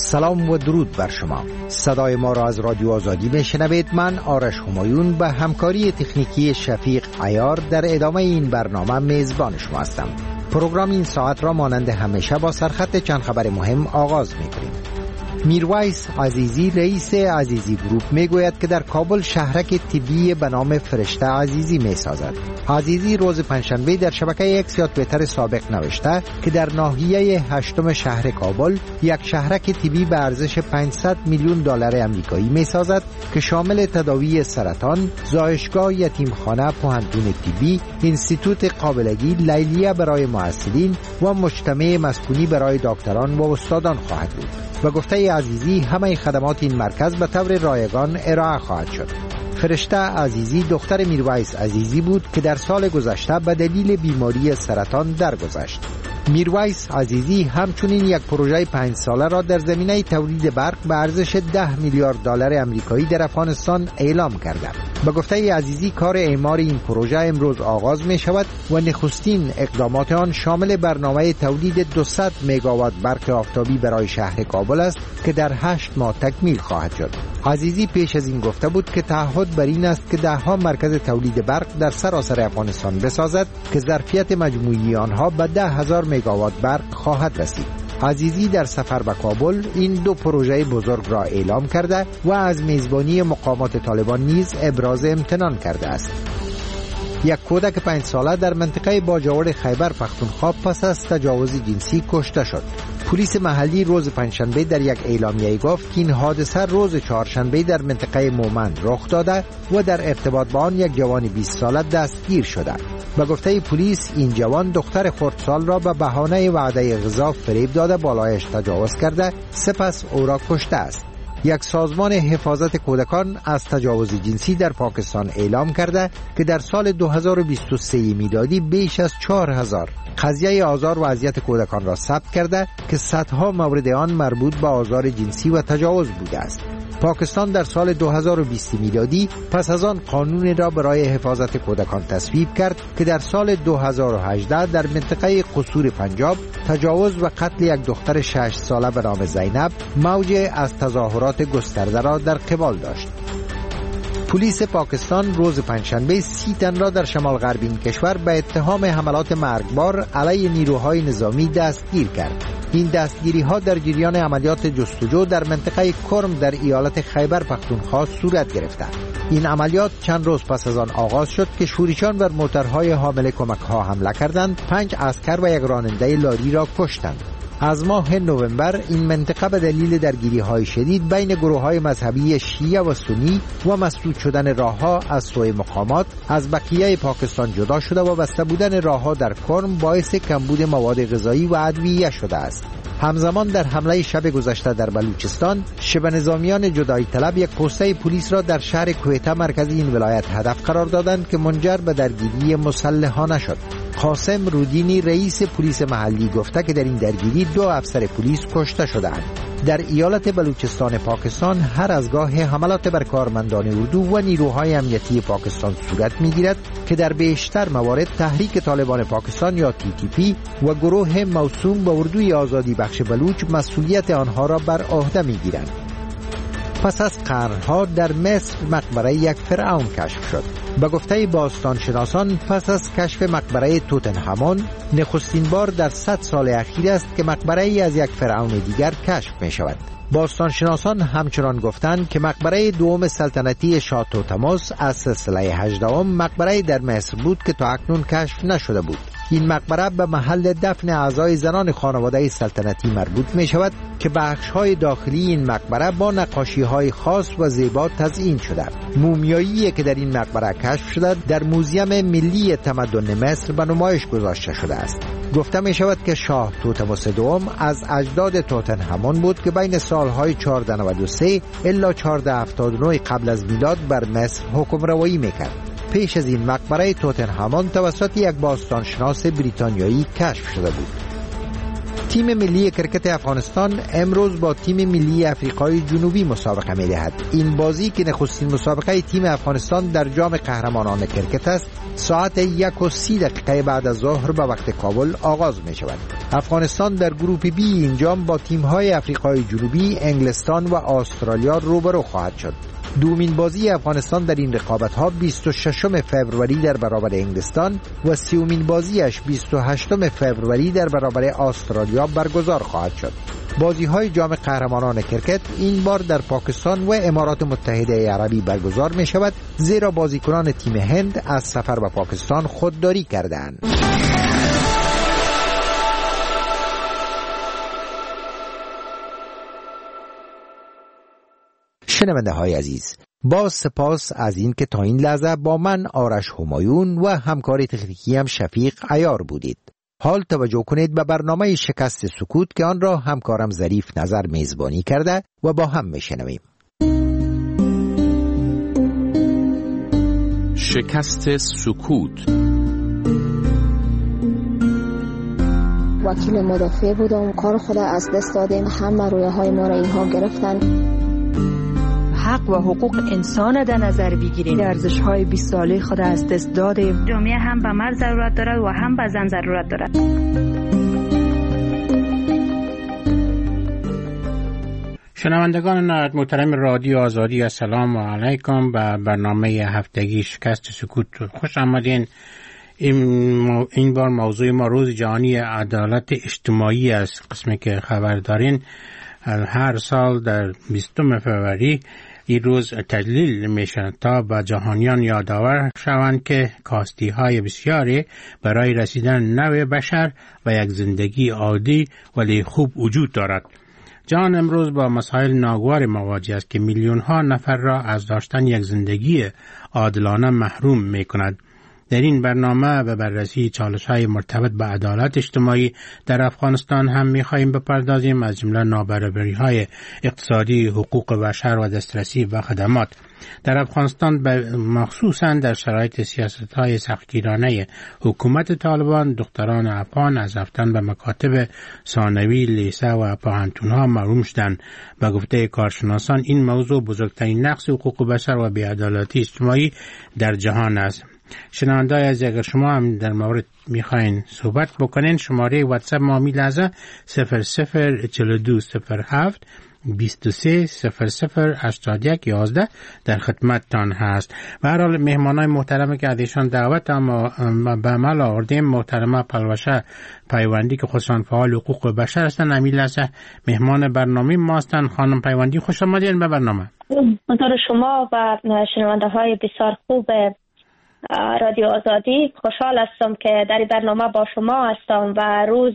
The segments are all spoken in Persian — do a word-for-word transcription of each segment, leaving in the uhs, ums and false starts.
سلام و درود بر شما. صدای ما را از رادیو آزادی میشنوید. من آرش همایون به همکاری تکنیکی شفیق عیار در ادامه این برنامه میزبان شما هستم. پروگرام این ساعت را مانند همیشه با سرخط چند خبر مهم آغاز می‌کنیم. میرویس عزیزی رئیس عزیزی گروپ میگوید که در کابل شهرک طبی به نام فرشته عزیزی میسازد. عزیزی روز پنجشنبه در شبکه اکس یا توییتر سابق نوشته که در ناحیه هشتم شهر کابل یک شهرک طبی به ارزش پانصد میلیون دلار آمریکایی میسازد که شامل تداوی سرطان، زایشگاه، یتیمخانه، پوهنتون طبی، اینستیتوت قابلگی، لیلیه برای محصلین و مجتمع مسکونی برای دکتران و استادان خواهد بود. و گفته عزیزی همه خدمات این مرکز به طور رایگان ارائه خواهد شد. فرشته عزیزی دختر میرویس عزیزی بود که در سال گذشته به دلیل بیماری سرطان درگذشت. میرویس عزیزی همچنین یک پروژه پنج ساله را در زمینه تولید برق به ارزش ده میلیارد دلار آمریکایی در افغانستان اعلام کرده. به گفته عزیزی کار اعمار این پروژه امروز آغاز می شود و نخستین اقدامات آن شامل برنامه تولید دویست مگاوات برق آفتابی برای شهر کابل است که در هشت ماه تکمیل خواهد شد. عزیزی پیش از این گفته بود که تعهد بر این است که ده ها مرکز تولید برق در سراسر افغانستان بسازد که ظرفیت مجموعی آنها به ده هزار مگاوات برق خواهد رسید. عزیزی در سفر به کابل این دو پروژه بزرگ را اعلام کرده و از میزبانی مقامات طالبان نیز ابراز امتنان کرده است. یک کودک پنج ساله در منطقه باجوڑ خیبر پختونخوا پس از تجاوز جنسی کشته شد. پلیس محلی روز پنجشنبه در یک اعلامیه گفت که این حادثه روز چهارشنبه در منطقه مومند رخ داده و در ارتباط با آن یک جوان بیست ساله دستگیر شده. به گفته پلیس این جوان دختر خردسال را به بهانه وعده غذا فریب داده بالایش تجاوز کرده سپس او را کشته است. یک سازمان حفاظت کودکان از تجاوز جنسی در پاکستان اعلام کرده که در سال دو هزار و بیست و سه میلادی بیش از چهار هزار قضیه آزار و اذیت کودکان را ثبت کرده که صدها مورد آن مربوط به آزار جنسی و تجاوز بوده است. پاکستان در سال دو هزار و بیست میلادی پس از آن قانون را برای حفاظت کودکان تصویب کرد که در سال دو هزار و هجده در منطقه قصور پنجاب تجاوز و قتل یک دختر شش ساله به نام زینب موج از تظاهرات گسترده را در قبال داشت. پلیس پاکستان روز پنجشنبه سی تن را در شمال غربی این کشور به اتهام حملات مرگبار علیه نیروهای نظامی دستگیر کرد. این دستگیری ها در جریان عملیات جستجو در منطقه کرم در ایالت خیبر پختونخوا صورت گرفته. این عملیات چند روز پس از آن آغاز شد که شورشیان بر موترهای حامل کمک ها حمله کردند، پنج عسکر و یک راننده لاری را کشتند. از ماه نوامبر این منطقه به دلیل درگیری های شدید بین گروه های مذهبی شیعه و سنی و مسدود شدن راه ها از سوی مقامات از بقیه پاکستان جدا شده و بسته بودن راه ها در کرم باعث کمبود مواد غذایی و ادویه شده است. همزمان در حمله شب گذشته در بلوچستان شبه نظامیان جدایی طلب یک پوسته پلیس را در شهر کویته مرکز این ولایت هدف قرار دادند که منجر به درگیری مسلحانه شد. قاسم رودینی رئیس پلیس محلی گفته که در این درگیری دو افسر پلیس کشته شدند. در ایالت بلوچستان پاکستان هر از گاه حملات بر کارمندان اردو و نیروهای امنیتی پاکستان صورت می‌گیرد که در بیشتر موارد تحریک طالبان پاکستان یا تی تی پی و گروه موسوم به اردوی آزادی بخش بلوچ مسئولیت آنها را بر عهده می‌گیرند. پس از قرنها در مصر مقبره یک فرعون کشف شد. به گفته باستانشناسان پس از کشف مقبره توتنهامون نخستین بار در صد سال اخیر است که مقبره ای از یک فرعون دیگر کشف می شود. باستانشناسان همچنان گفتند که مقبره دوم سلطنتی شاه توتموس از سلسله هجدهم مقبره در مصر بود که تا اکنون کشف نشده بود. این مقبره به محل دفن اعضای زنان خانواده سلطنتی مربوط می شود که بخش‌های داخلی این مقبره با نقاشی‌های خاص و زیبا تزیین شده. مومیایی که در این مقبره کشف شده در موزیم ملی تمدن مصر به نمایش گذاشته شده است. گفته می شود که شاه توتموس دوم از اجداد توتنهامون بود که بین سالهای چهارصد و نود و سه الی چهارصد و هفتاد و نه قبل از میلاد بر مصر حکمروایی میکرد. پیش از این مقبره توتنهامون توسط یک باستانشناس بریتانیایی کشف شده بود. تیم ملی کرکت افغانستان امروز با تیم ملی افریقای جنوبی مسابقه می دهد. این بازی که نخستین مسابقه تیم افغانستان در جام قهرمانان کرکت است، ساعت یک و سی دقیقه بعد از ظهر به وقت کابل آغاز می شود. افغانستان در گروه بی این جام با تیم های افریقای جنوبی، انگلستان و استرالیا روبرو خواهد شد. دومین بازی افغانستان در این رقابت ها بیست و ششم فوریه در برابر انگلستان و سومین بازیش بیست و هشتم فوریه در برابر استرالیا برگزار خواهد شد. بازی های جام قهرمانان کرکت این بار در پاکستان و امارات متحده عربی برگزار می شود، زیرا بازیکنان تیم هند از سفر به پاکستان خودداری کردند. شنونده های عزیز، با سپاس از این که تا این لحظه با من آرش همایون و همکار تکنیکی هم شفیق عیار بودید. حال توجه کنید به برنامه شکست سکوت که آن را همکارم ظریف نظر میزبانی کرده و با هم میشنویم. شکست سکوت. وکیل مدافع بودم، کار خود از دست دادیم، همه رویه های ما را اینها گرفتن. حق و حقوق انسان در نظر بگیریم، ارزش های بیست ساله خود از دست دادیم. جامعه هم به مرد ضرورت دارد و هم به زن ضرورت دارد. شنوندگان محترم رادیو آزادی، السلام علیکم. به برنامه هفتگی شکست سکوت خوش آمدین. این, این بار موضوع ما روز جهانی عدالت اجتماعی است. قسمی که خبر دارین هر سال در بیستم فوریه این روز تجلیل میشه تا به جهانیان یادآور شوند که کاستی های بسیاری برای رسیدن نوع بشر و یک زندگی عادی ولی خوب وجود دارد. جهان امروز با مسائل ناگوار مواجه است که میلیون ها نفر را از داشتن یک زندگی عادلانه محروم می کند. در این برنامه به بررسی چالش‌های مرتبط به عدالت اجتماعی در افغانستان هم می‌خواهیم بپردازیم، از جمله نابرابری‌های اقتصادی، حقوق بشر و دسترسی به خدمات. در افغانستان مخصوصاً در شرایط سیاست‌های سختگیرانه حکومت طالبان، دختران افغان از رفتن به مکاتب ثانوی، لیسه و پوهنتون‌ها محروم شدند. به گفته کارشناسان این موضوع بزرگترین نقص حقوق بشر و بی‌عدالتی اجتماعی در جهان است. شنونده‌های از اگر شما هم در مورد میخواین صحبت بکنین، شماره واتساپ ما می لحظه صفر صفر چهل و دو صفر هفت بیست و سه صفر صفر هشتاد و یک یازده در خدمتتان هست. به هر حال مهمانای محترمی که ازشان دعوت اما به عمل آوردیم، محترمه پلوشه پیوندی که خودشان فعال حقوق بشر هستند، همین لحظه مهمان برنامه ما هستند. خانم پیوندی خوش آمدین به برنامه. منظور شما و شنونده های بسیار خوب رادیو آزادی، خوشحال هستم که در برنامه با شما هستم و روز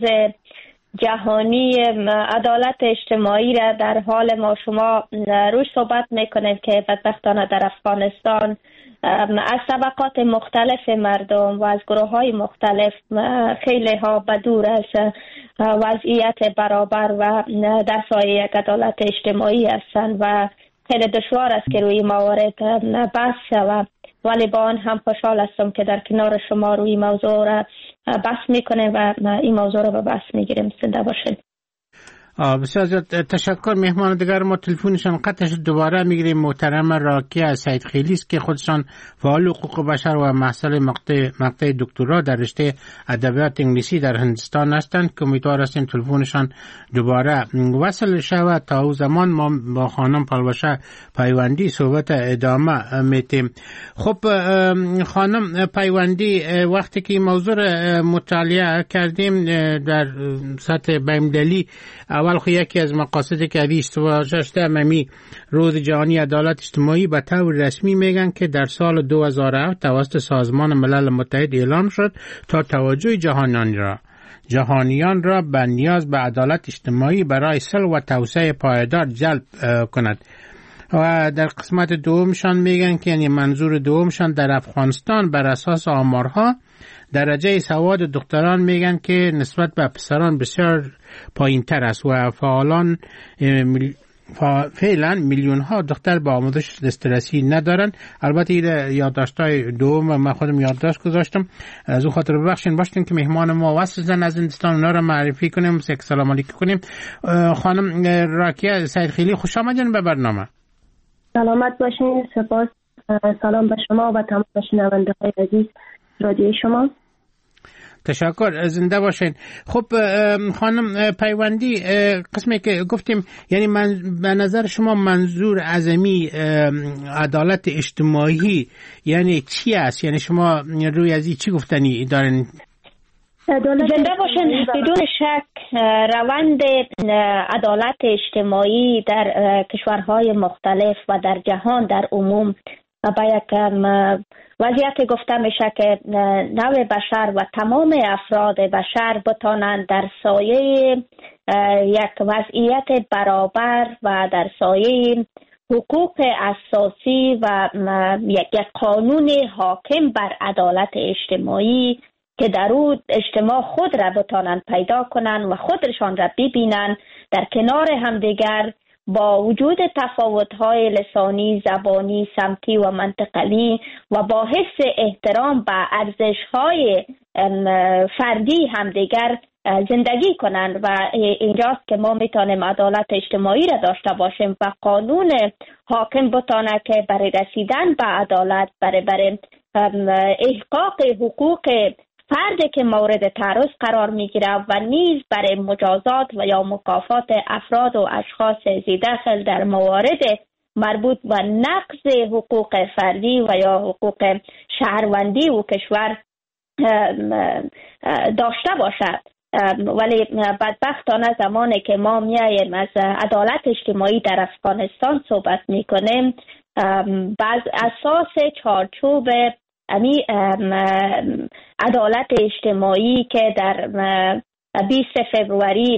جهانی عدالت اجتماعی را در حال ما شما روش صحبت میکنیم که بدبختانه در افغانستان از طبقات مختلف مردم و از گروه های مختلف خیلی ها بدور از وضعیت برابر و در سایه یک عدالت اجتماعی هستند و خیلی دشوار است که روی موارد بحث شود. ولی با آن هم خوشحال هستم که در کنار شما روی موضوع را بحث میکنه و این موضوع را به بحث میگیریم. زنده باشید. بسیار زیاد تشکر. مهمان دیگر ما تلفنشان قطعش دوباره میگیریم. محترم راکیه از سید خیلی است که خودشان فعال حقوق بشر و محصل مقطع مقطع دکترا در رشته ادبیات انگلیسی در هندستان هستند که امیدوار هستیم تلفنشان دوباره وصل شود. تا او زمان ما با خانم پلوشه پیوندی صحبت ادامه میتیم. خب خانم پیوندی، وقتی که موضوع مطالعه کردیم در سطح بین‌المللی، اول خو یکی از مقاصدی که بیست و ششم می روز جهانی عدالت اجتماعی به طور رسمی میگن که در سال دو هزار و هفت توسط سازمان ملل متحد اعلام شد تا توجه جهانیان را جهانیان را به نیاز به عدالت اجتماعی برای صلح و توسعه پایدار جلب کند. و در قسمت دومشان میگن که یعنی منظور دومشان در افغانستان بر اساس آمارها درجه سواد دختران میگن که نسبت به پسران بسیار پایین تر است و فعالان فعلا میلیون ها دختر با آموزش دسترسی ندارن. البته این یادداشت‌های دوم من خودم یادداشت گذاشتم، از اون خاطر ببخشید باشین که مهمان ما واسه از هندوستان اونا رو معرفی کنیم، سلام علیکم کنیم. خانم راکیه سیدخیلی خوش آمدین به برنامه. سلامت باشین. سپاس. سلام به شما و تمام شنونده‌های عزیز رادیوی شما. تشکر، زنده باشین. خب خانم پیوندی، قسمی که گفتیم یعنی من به نظر شما منظور اعظمی عدالت اجتماعی یعنی چی است؟ یعنی شما روی از این چی گفتنی دارین؟ زنده باشین. بدون شک روند عدالت اجتماعی در کشورهای مختلف و در جهان در عموم با یک وضعیت گفته میشه که نوع بشر و تمام افراد بشر بتانند در سایه یک وضعیت برابر و در سایه حقوق اساسی و یک قانون حاکم بر عدالت اجتماعی که در او اجتماع خود را بتانند پیدا کنند و خودشان را ببینند در کنار همدیگر با وجود تفاوت‌های لسانی، زبانی، سمتی و منطقی و با حس احترام به ارزش‌های فردی همدیگر زندگی کنند. و اینجاست که ما میتونیم عدالت اجتماعی را داشته باشیم و قانون حاکم بتانه که برای رسیدن به عدالت، برای برای احقاق حقوق فردی که مورد تعرض قرار میگیره و نیز برای مجازات و یا مکافات افراد و اشخاص زیدخل در موارد مربوط به نقض حقوق فردی و یا حقوق شهروندی و کشور داشته باشد. ولی بدبختانه زمانی که ما میاییم از عدالت اجتماعی در افغانستان صحبت میکنیم، بعض اساس چارچوب امی عدالت اجتماعی که در بیست فوریه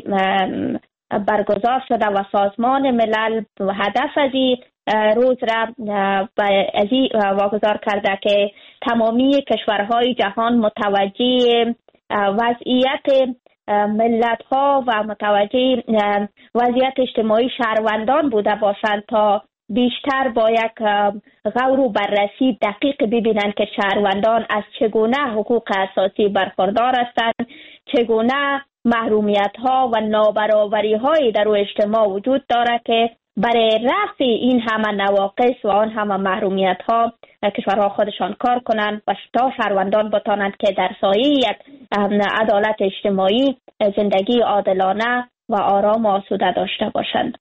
برگزار شده و سازمان ملل هدف از این روز را از این واگذار کرده که تمامی کشورهای جهان متوجه وضعیت ملت ها و متوجه وضعیت اجتماعی شهروندان بوده باشند تا بیشتر با یک غور و بررسی دقیق ببینند که شهروندان از چگونه حقوق اساسی برخوردار هستند، چگونه محرومیت ها و نابرابری های در اجتماع وجود دارد که برای رفع این همه نواقص و آن همه محرومیت ها کشورها خودشان کار کنند و تا شهروندان بتانند که در سایه یک عدالت اجتماعی زندگی عادلانه و آرام و آسوده داشته باشند.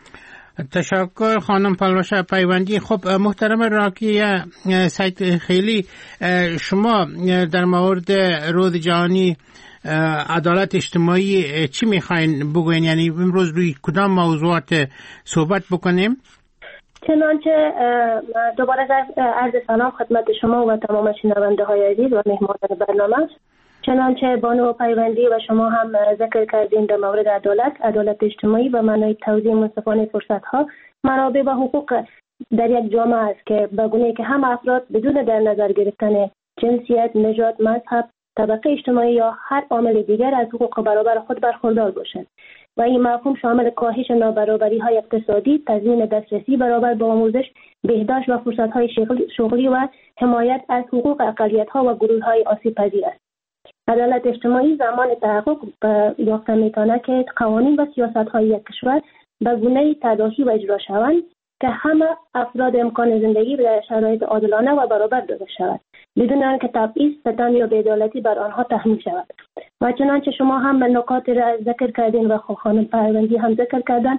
تشکر خانم پلوشه پیوندی. خب محترم راکیه سیدخیلی، شما در مورد روز جهانی عدالت اجتماعی چی میخواین بگوین؟ یعنی امروز روی کدام موضوعات صحبت بکنیم؟ چنانچه دوباره عرض سلام خدمت شما و تمام شنونده های عزیز و مهمانان برنامه. چنانچه بانو پیوندی و شما هم ذکر کردین در مورد عدالت، عدالت اجتماعی و معنای توزیع منصفانه فرصت‌ها، منابع و حقوق در یک جامعه است که به گونه‌ای که هم افراد بدون در نظر گرفتن جنسیت، نژاد، مذهب، طبقه اجتماعی یا هر عامل دیگر از حقوق برابر خود برخوردار باشند و این مفهوم شامل کاهش نابرابری‌های اقتصادی، تضمین دسترسی برابر به آموزش، بهداشت و فرصت‌های شغلی و حمایت از حقوق اقلیت‌ها و گروه‌های آسیب‌پذیر است. عدالت اجتماعی زمان تحقق یافته می‌تواند که قوانین و سیاست‌های یک کشور به گونه‌ای تداعی و اجرا شوند که همه افراد امکان زندگی در شرایط عادلانه و برابر داده شود بدون آنکه تبعیض، ستم یا بی‌عدالتی بر آنها تحمیل شود. و چنانچه شما هم به نکات را ذکر کردین و خانم پیوندی هم ذکر کردن،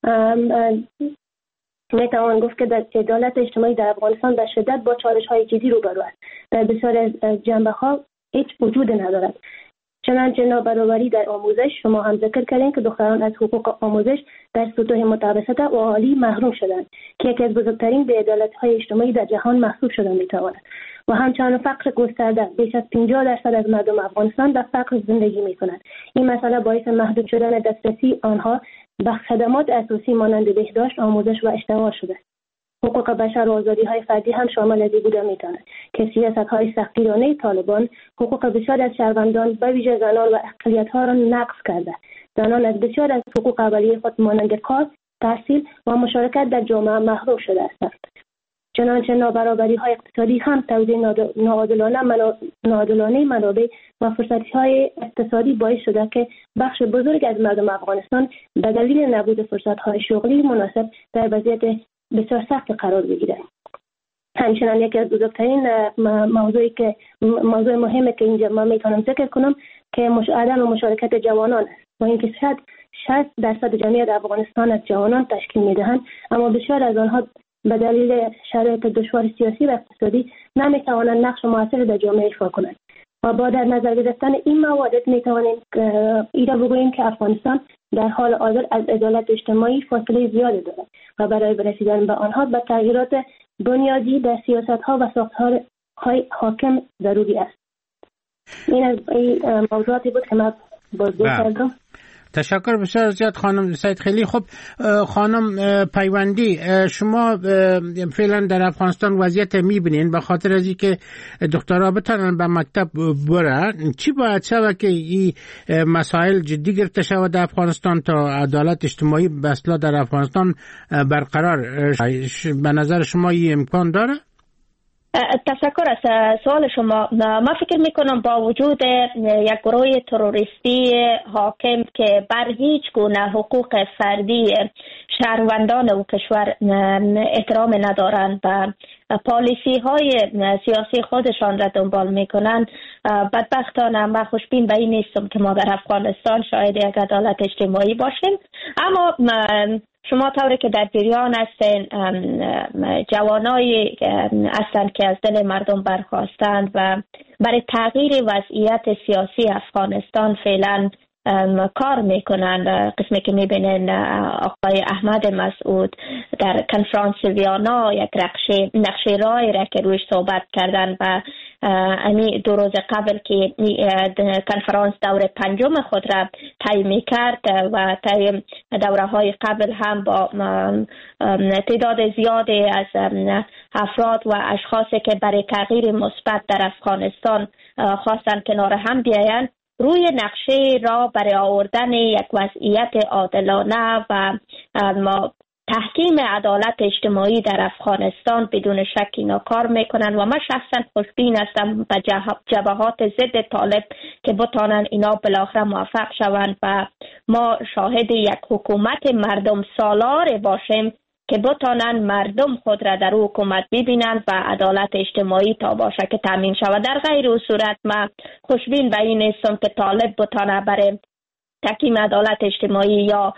میتوان گفت که در عدالت اجتماعی در افغانستان به شدت با چالش‌های جدی روبرو است. در بسیاری از جنبه‌ها هیچ وجود ندارد. چنانچه نابرابری در آموزش، شما هم ذکر کردین که دختران از حقوق آموزش در سطوح متوسطه و عالی محروم شدند که یکی از بزرگترین بی‌عدالتی‌های اجتماعی در جهان محسوب شده میتواند. و همچنان فقر گسترده، بیش از پنجاه درصد از مردم افغانستان در فقر زندگی میکنند. این مسئله باعث محدود شدن دسترسی آنها به خدمات اساسی مانند بهداشت، آموزش و اشتغال شده. حقوق بشر و آزادی‌های فردی هم شامل از این بوده میتواند که سیاست‌های سختگیرانه طالبان حقوق بسیار از شهروندان به ویژه زنان و اقلیت‌ها را نقض کرده. زنان از بسیار از حقوق اولیه خود مانند کار، تحصیل و مشارکت در جامعه محروم شده هستند. چنانچه نابرابری های اقتصادی هم توزیع ناعادلانه ناعادلانه منابع و فرصتی های اقتصادی باعث شده که بخش بزرگ از مردم افغانستان به دلیل نبود فرصت های شغلی مناسب در وضعیت بسیار سخت قرار بگیرند. همچنین یکی از بزرگترین موضوعی که موضوع مهمه که اینجا من میتونم ذکر کنم که مش... عدم مشارکت جوانان است و اینکه شاید شصت درصد جمعیت افغانستان از جوانان تشکیل میدهند، اما بسیار از آنها به دلیل شرایط دشوار سیاسی و اقتصادی نمیتوانند نقش موثر در جامعه ایفا کنند. و با در نظر گرفتن این موارد میتوانیم ایرا بگوییم که افغانستان در حال حاضر از عدالت اجتماعی فاصله زیادی دارد و برای رسیدن به آنها به تغییرات بنیادی در سیاست‌ها و ساختارهای حاکم ضروری است. این از این موضوعاتی بود که من بازگو کردم. تشکر بسیار زیاد خانم سید خیلی. خب خانم پیوندی، شما فعلا در افغانستان وضعیت میبینین به خاطر از اینکه دخترها بتونن به مکتب برن، چی باید شود که این مسائل جدی گرفته شود در افغانستان تا عدالت اجتماعی به اصطلاح در افغانستان برقرار؟ به نظر شما این امکان داره؟ تشکر از سوال شما. من فکر میکنم با وجود یک گروه تروریستی حاکم که بر هیچ گونه حقوق فردی شهروندان او کشور احترام ندارند و پالیسی های سیاسی خودشان را دنبال میکنند، بدبختانه من خوشبین به این نیستم که ما در افغانستان شاید یک عدالت اجتماعی باشیم. اما شما طوری که در جریان هستین، جوانایی هستند که از دل مردم برخاستند و برای تغییر وضعیت سیاسی افغانستان فعلا کار میکنند. قسمی که میبینن آقای احمد مسعود در کنفرانس ویانا یک نقشه رای را که رویش صحبت کردن و امی دو روز قبل که کنفرانس دور پنجم خود را طی میکرد و طی دوره های قبل هم با تعداد زیادی از افراد و اشخاصی که برای تغییر مثبت در افغانستان خواستن کنار هم بیایند، روی نقشه را برای آوردن یک وضعیت عادلانه و تحکیم عدالت اجتماعی در افغانستان بدون شک اینا کار میکنن و من شخصا خوشبین هستم به جبهات ضد طالب که بتانن اینا بالاخره موفق شوند و ما شاهد یک حکومت مردم سالار باشیم که بتانن مردم خود را در حکومت ببینند و عدالت اجتماعی تا باشه که تامین شود. در غیر او صورت من خوشبین به این نیستم که طالب بتانه برای تحکیم عدالت اجتماعی یا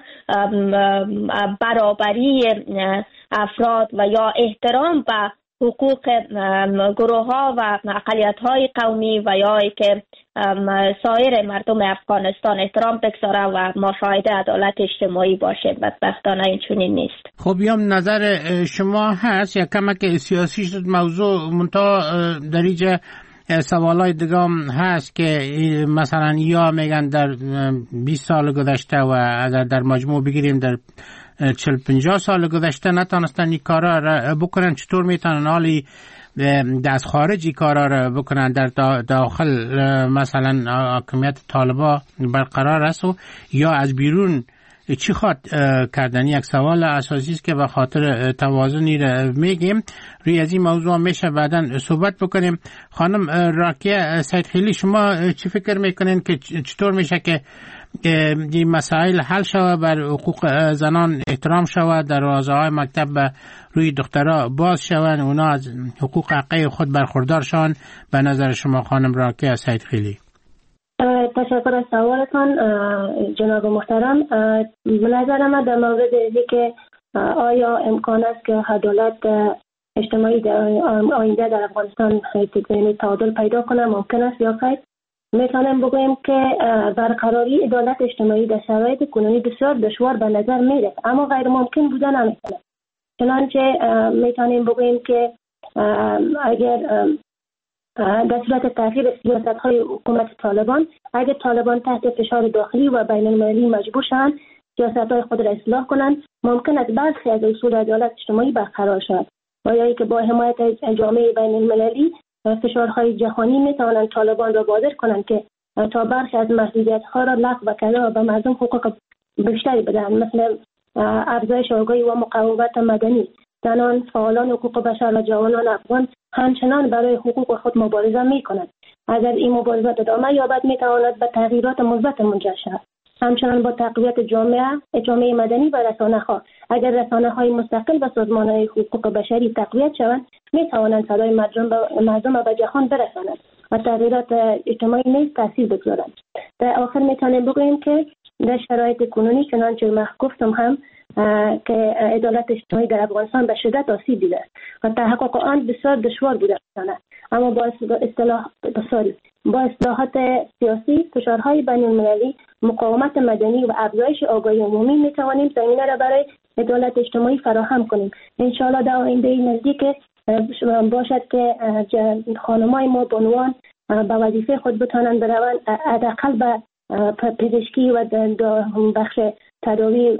برابری افراد و یا احترام به حقوق گروه ها و اقلیت های قومی و یا که سایر مردم افغانستان احترام بگذاره و ما شاهد عدالت اجتماعی باشه. بدبختانه این چنین نیست. خب یام نظر شما هست یا کمک سیاسی شد موضوع منتها در اینجا سوالای دیگه هم هست که مثلا یا میگن در بیست سال گذشته و اگر در مجموع بگیریم در چهل پنجاه سال گذشته نتونستن این کارا را بکنن، چطور میتونن حالی از خارجی کارا را بکنن در داخل مثلا حاکمیت طالبا برقرار است و یا از بیرون چی خواد کردن؟ یک سوال اساسی است که به خاطر توازنی را میگیم. روی از این موضوع میشه بعداً صحبت بکنیم. خانم راکیه سید خیلی، شما چی فکر میکنین که چطور میشه که این مسائل حل شود، بر حقوق زنان احترام شود، دروازه های مکتب به روی دخترها باز شود، اونا از حقوق حقیقی خود برخوردار شوند؟ به نظر شما خانم راکیه سید خیلی. تشکر از سوالتان جناب محترم. به نظر من در مورد اینکه که آیا امکان است که عدالت اجتماعی در آینده در افغانستان تعادل پیدا کنه ممکن است یا خیر، میتونم بگویم که برقراری عدالت اجتماعی در شرایط کنونی بسیار دشوار به نظر میاد، اما غیر ممکن بودن نمیتونه. چنانچه میتونیم بگویم که اگر در صورت تغییر سیاست‌های حکومت طالبان، اگر طالبان تحت فشار داخلی و بین المللی مجبور شوند سیاست‌های خود را اصلاح کنند، ممکن است برخی از اصول عدالت اجتماعی برقرار شود و یا اینکه با حمایت از جامعه بین المللی فشارهای جهانی میتوانند طالبان را وادار کنند که تا برخی از محدودیت‌ها را لغو کنند و به مردم حقوق بیشتری بدهند، مثل افزایش آگاهی و مقاومت مدنی. زنان، فعالان حقوق بشر و جوانان افغان همچنان برای حقوق خود مبارزه می کنند. اگر این مبارزات ادامه یابد می تواند به تغییرات مثبت منجر شود. همچنان با تقویت جامعه جامعه مدنی و رسانه‌ها، اگر رسانه‌های مستقل و سازمان‌های حقوق بشری تقویت شوند، می توانند صدای مردم به مردم به جهان برسانند و تغییرات اجتماعی نیز تاثیر بگذارند. در آخر می توانیم بگوییم که در شرایط کنونی چنانچه من گفتم هم که عدالت اجتماعی در افغانستان به شدت آسیب دیده و تحقق آن بسیار دشوار بوده است. اما با اصلاح بسیاری با اصلاحات سیاسی، فشارهای بین‌المللی، مقاومت مدنی و افزایش آگاهی عمومی می توانیم زمینه را برای عدالت اجتماعی فراهم کنیم. ان شاء الله در آینده نزدیک باشد که خانم‌های ما بانوان به وظیفه خود بتوانند بروند، حداقل به پزشکی و بخش تداوی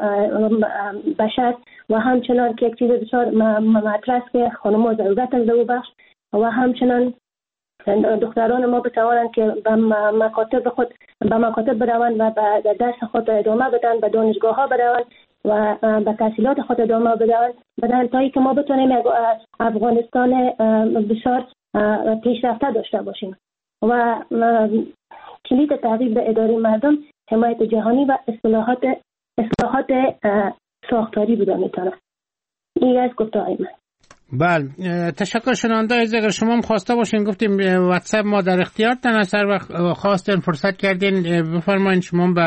بشر و همچنان که یک چیز بسیار مطرح است که خانم‌ها ضرورت از او بخش و همچنان دختران ما بتوانند که به مکاتب خود به مکاتب بروند و به درس خود ادامه بدن، به دانشگاه‌ها بروند و به تحصیلات خود ادامه بدن بدن تا اینکه ما بتونیم افغانستان بسیار پیشرفته داشته باشیم. و کلید تغییر به اداره مردم حمایت جهانی و اصلاحات اصلاحات ساختاری بوده میتونه. این از گفته‌های من. بله، تشکر. شنونده عزیز، اگر شما هم خواسته باشین گفتیم واتساپ ما در اختیارتان است، هر وقت خواستین فرصت کردین بفرمایید شما به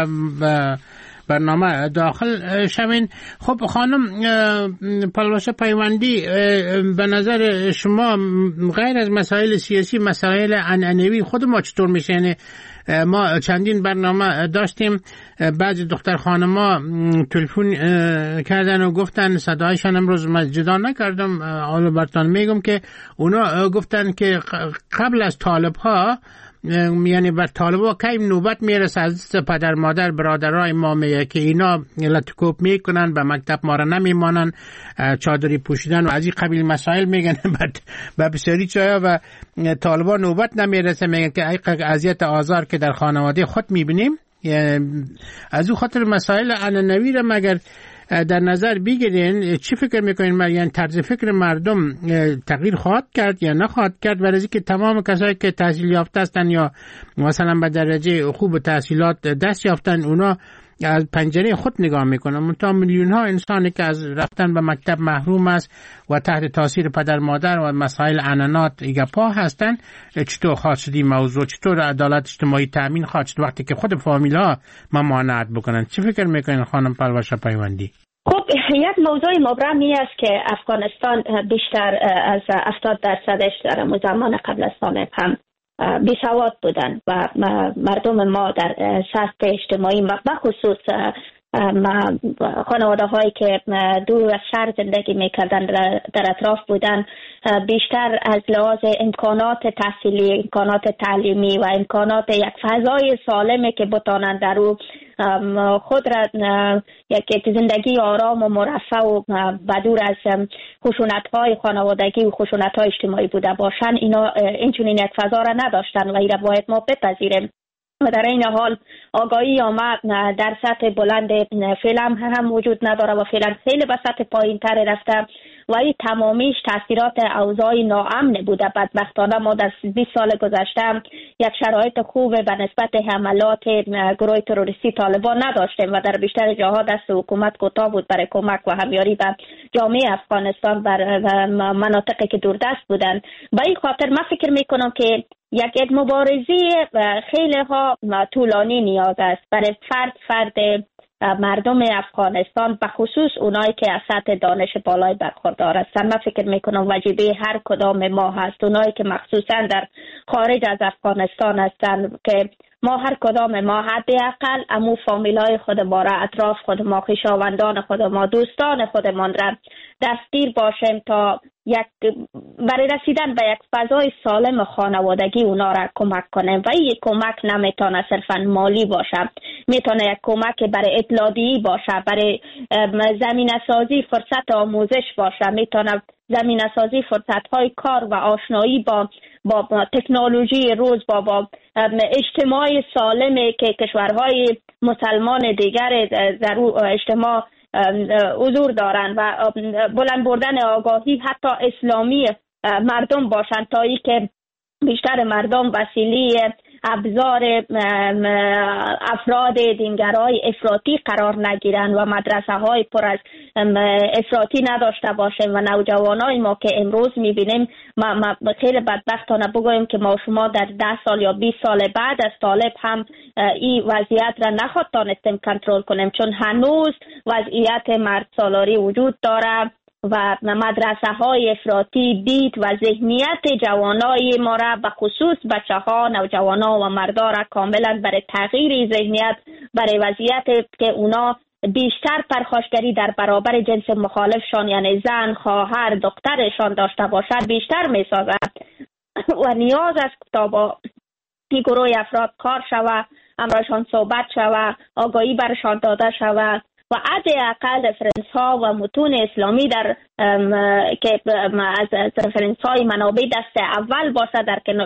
برنامه داخل شوین. خب خانم پالوشه پیوندی، به نظر شما غیر از مسائل سیاسی، مسائل عنعنوی خود ما چطور میشه؟ یعنی ما چندین برنامه داشتیم، بعضی دختر خانما تلفن کردن و گفتن، صدایشان امروز من جدا نکردم، حالا براتون میگم که اونا گفتن که قبل از طالب ها، یعنی بر طالبا کی نوبت میرسه از پدر مادر برادرای ما میگه که اینا لطکوب میکنن، به مکتب ما را نمیمانن، چادری پوشیدن و از این قبیل مسائل میگن به بسیاری چایا و طالبا نوبت نمیرسه میگن که ای اذیت آزار که در خانواده خود میبینیم. از او خاطر مسائل عنعنوی را مگر در نظر بگیرین، چی فکر میکنین؟ یعنی طرز فکر مردم تغییر خواهد کرد یا نخواهد کرد؟ برای که تمام کسایی که تحصیل یافته هستن یا مثلا به درجه خوب تحصیلات دست یافتن، اونا از پنجره خود نگاه میکنن، منتها میلیون ها انسانی که از رفتن به مکتب محروم است و تحت تاثیر پدر مادر و مسائل عنعنات ایگپا هستن، چطور خواهد شد این موضوع؟ چطور عدالت اجتماعی تامین خواهد شد وقتی که خود فامیل ها ممانعت بکنن؟ چی فکر میکنین خانم پالوشه پیوندی؟ خب یک موضوع مبرمی است که افغانستان بیشتر از هفتاد درصدش در زمان قبل از طالب هم بیسواد بودن و مردم ما در سطح اجتماعی بخصوص خانواده هایی که دور از شهر زندگی میکردن در اطراف بودن، بیشتر از لحاظ امکانات تحصیلی، امکانات تعلیمی و امکانات یک فضای سالمه که بتانند در او خود را یک زندگی آرام و مرفه و بدور از خشونت‌های خانوادگی و خشونت‌های اجتماعی بوده باشن، اینا اینچنین یک فضا را نداشتن و این را باید ما بپذیریم. و در این حال آگاهی آمد در سطح بلند فعلا هم وجود نداره و فعلا خیلی به سطح پایین تر رفته و این تمامیش تاثیرات اوضاع ناامن بوده. بدبختانه ما در بیست سال گذشته یک شرایط خوب به نسبت حملات گروه تروریستی طالبان نداشتیم و در بیشتر جاها دست حکومت کوتاه بود برای کمک و همیاری به جامعه افغانستان بر مناطقی که دوردست بودند. به این خاطر من فکر میکنم که یک مبارزه خیلی ها طولانی نیاز است برای فرد فرد مردم افغانستان، به خصوص اونایی که از سطح دانش بالای برخوردار هستند. من فکر میکنم واجبه هر کدام ما هست، اونایی که مخصوصا در خارج از افغانستان هستند، که ما هر کدام ما حداقل امو فامیلای خود ما را، اطراف خود ما، خویشاوندان خود ما، دوستان خودمان را دستگیر باشیم تا یک برای رسیدن به یک فضای سالم خانوادگی اونا را کمک کنیم. و این کمک نمیتونه صرفا مالی باشه، میتونه یک کمک برای اطلاعی باشه، برای زمینه سازی فرصت آموزش باشه، میتونه زمینه سازی فرصت های کار و آشنایی با با تکنولوژی روز، با با اجتماع سالمی که کشورهای مسلمان دیگر در اجتماع حضور دارند و بلند بردن آگاهی حتی اسلامی مردم باشند تا ای که بیشتر مردم وسیله ابزار افراد دینگرای افراطی قرار نگیرند و مدرسه های پر از افراطی نداشته باشند و نوجوانای ما که امروز میبینیم، ما, ما خیلی بدبختانه بگویم که ما شما در ده سال یا بیست سال بعد از طالب هم این وضعیت را نخواهد تانستیم کنترل کنیم، چون هنوز وضعیت مرد سالاری وجود داره و مدرسه های افراطی دید و ذهنیت جوانای ما را به خصوص بچه ها، نوجوان ها و مردا را کاملا برای تغییر ذهنیت، برای وضعیت که اونا بیشتر پرخاشگری در برابر جنس مخالفشان یعنی زن، خواهر، دخترشان داشته باشد بیشتر می سازد و نیاز است تا با این گروه افراد کار شود، امرشان صحبت شود، آگاهی برشان داده شود و حداقل رفرنس ها و متون اسلامی در که از رفرنس های منابع دست اول باشه در که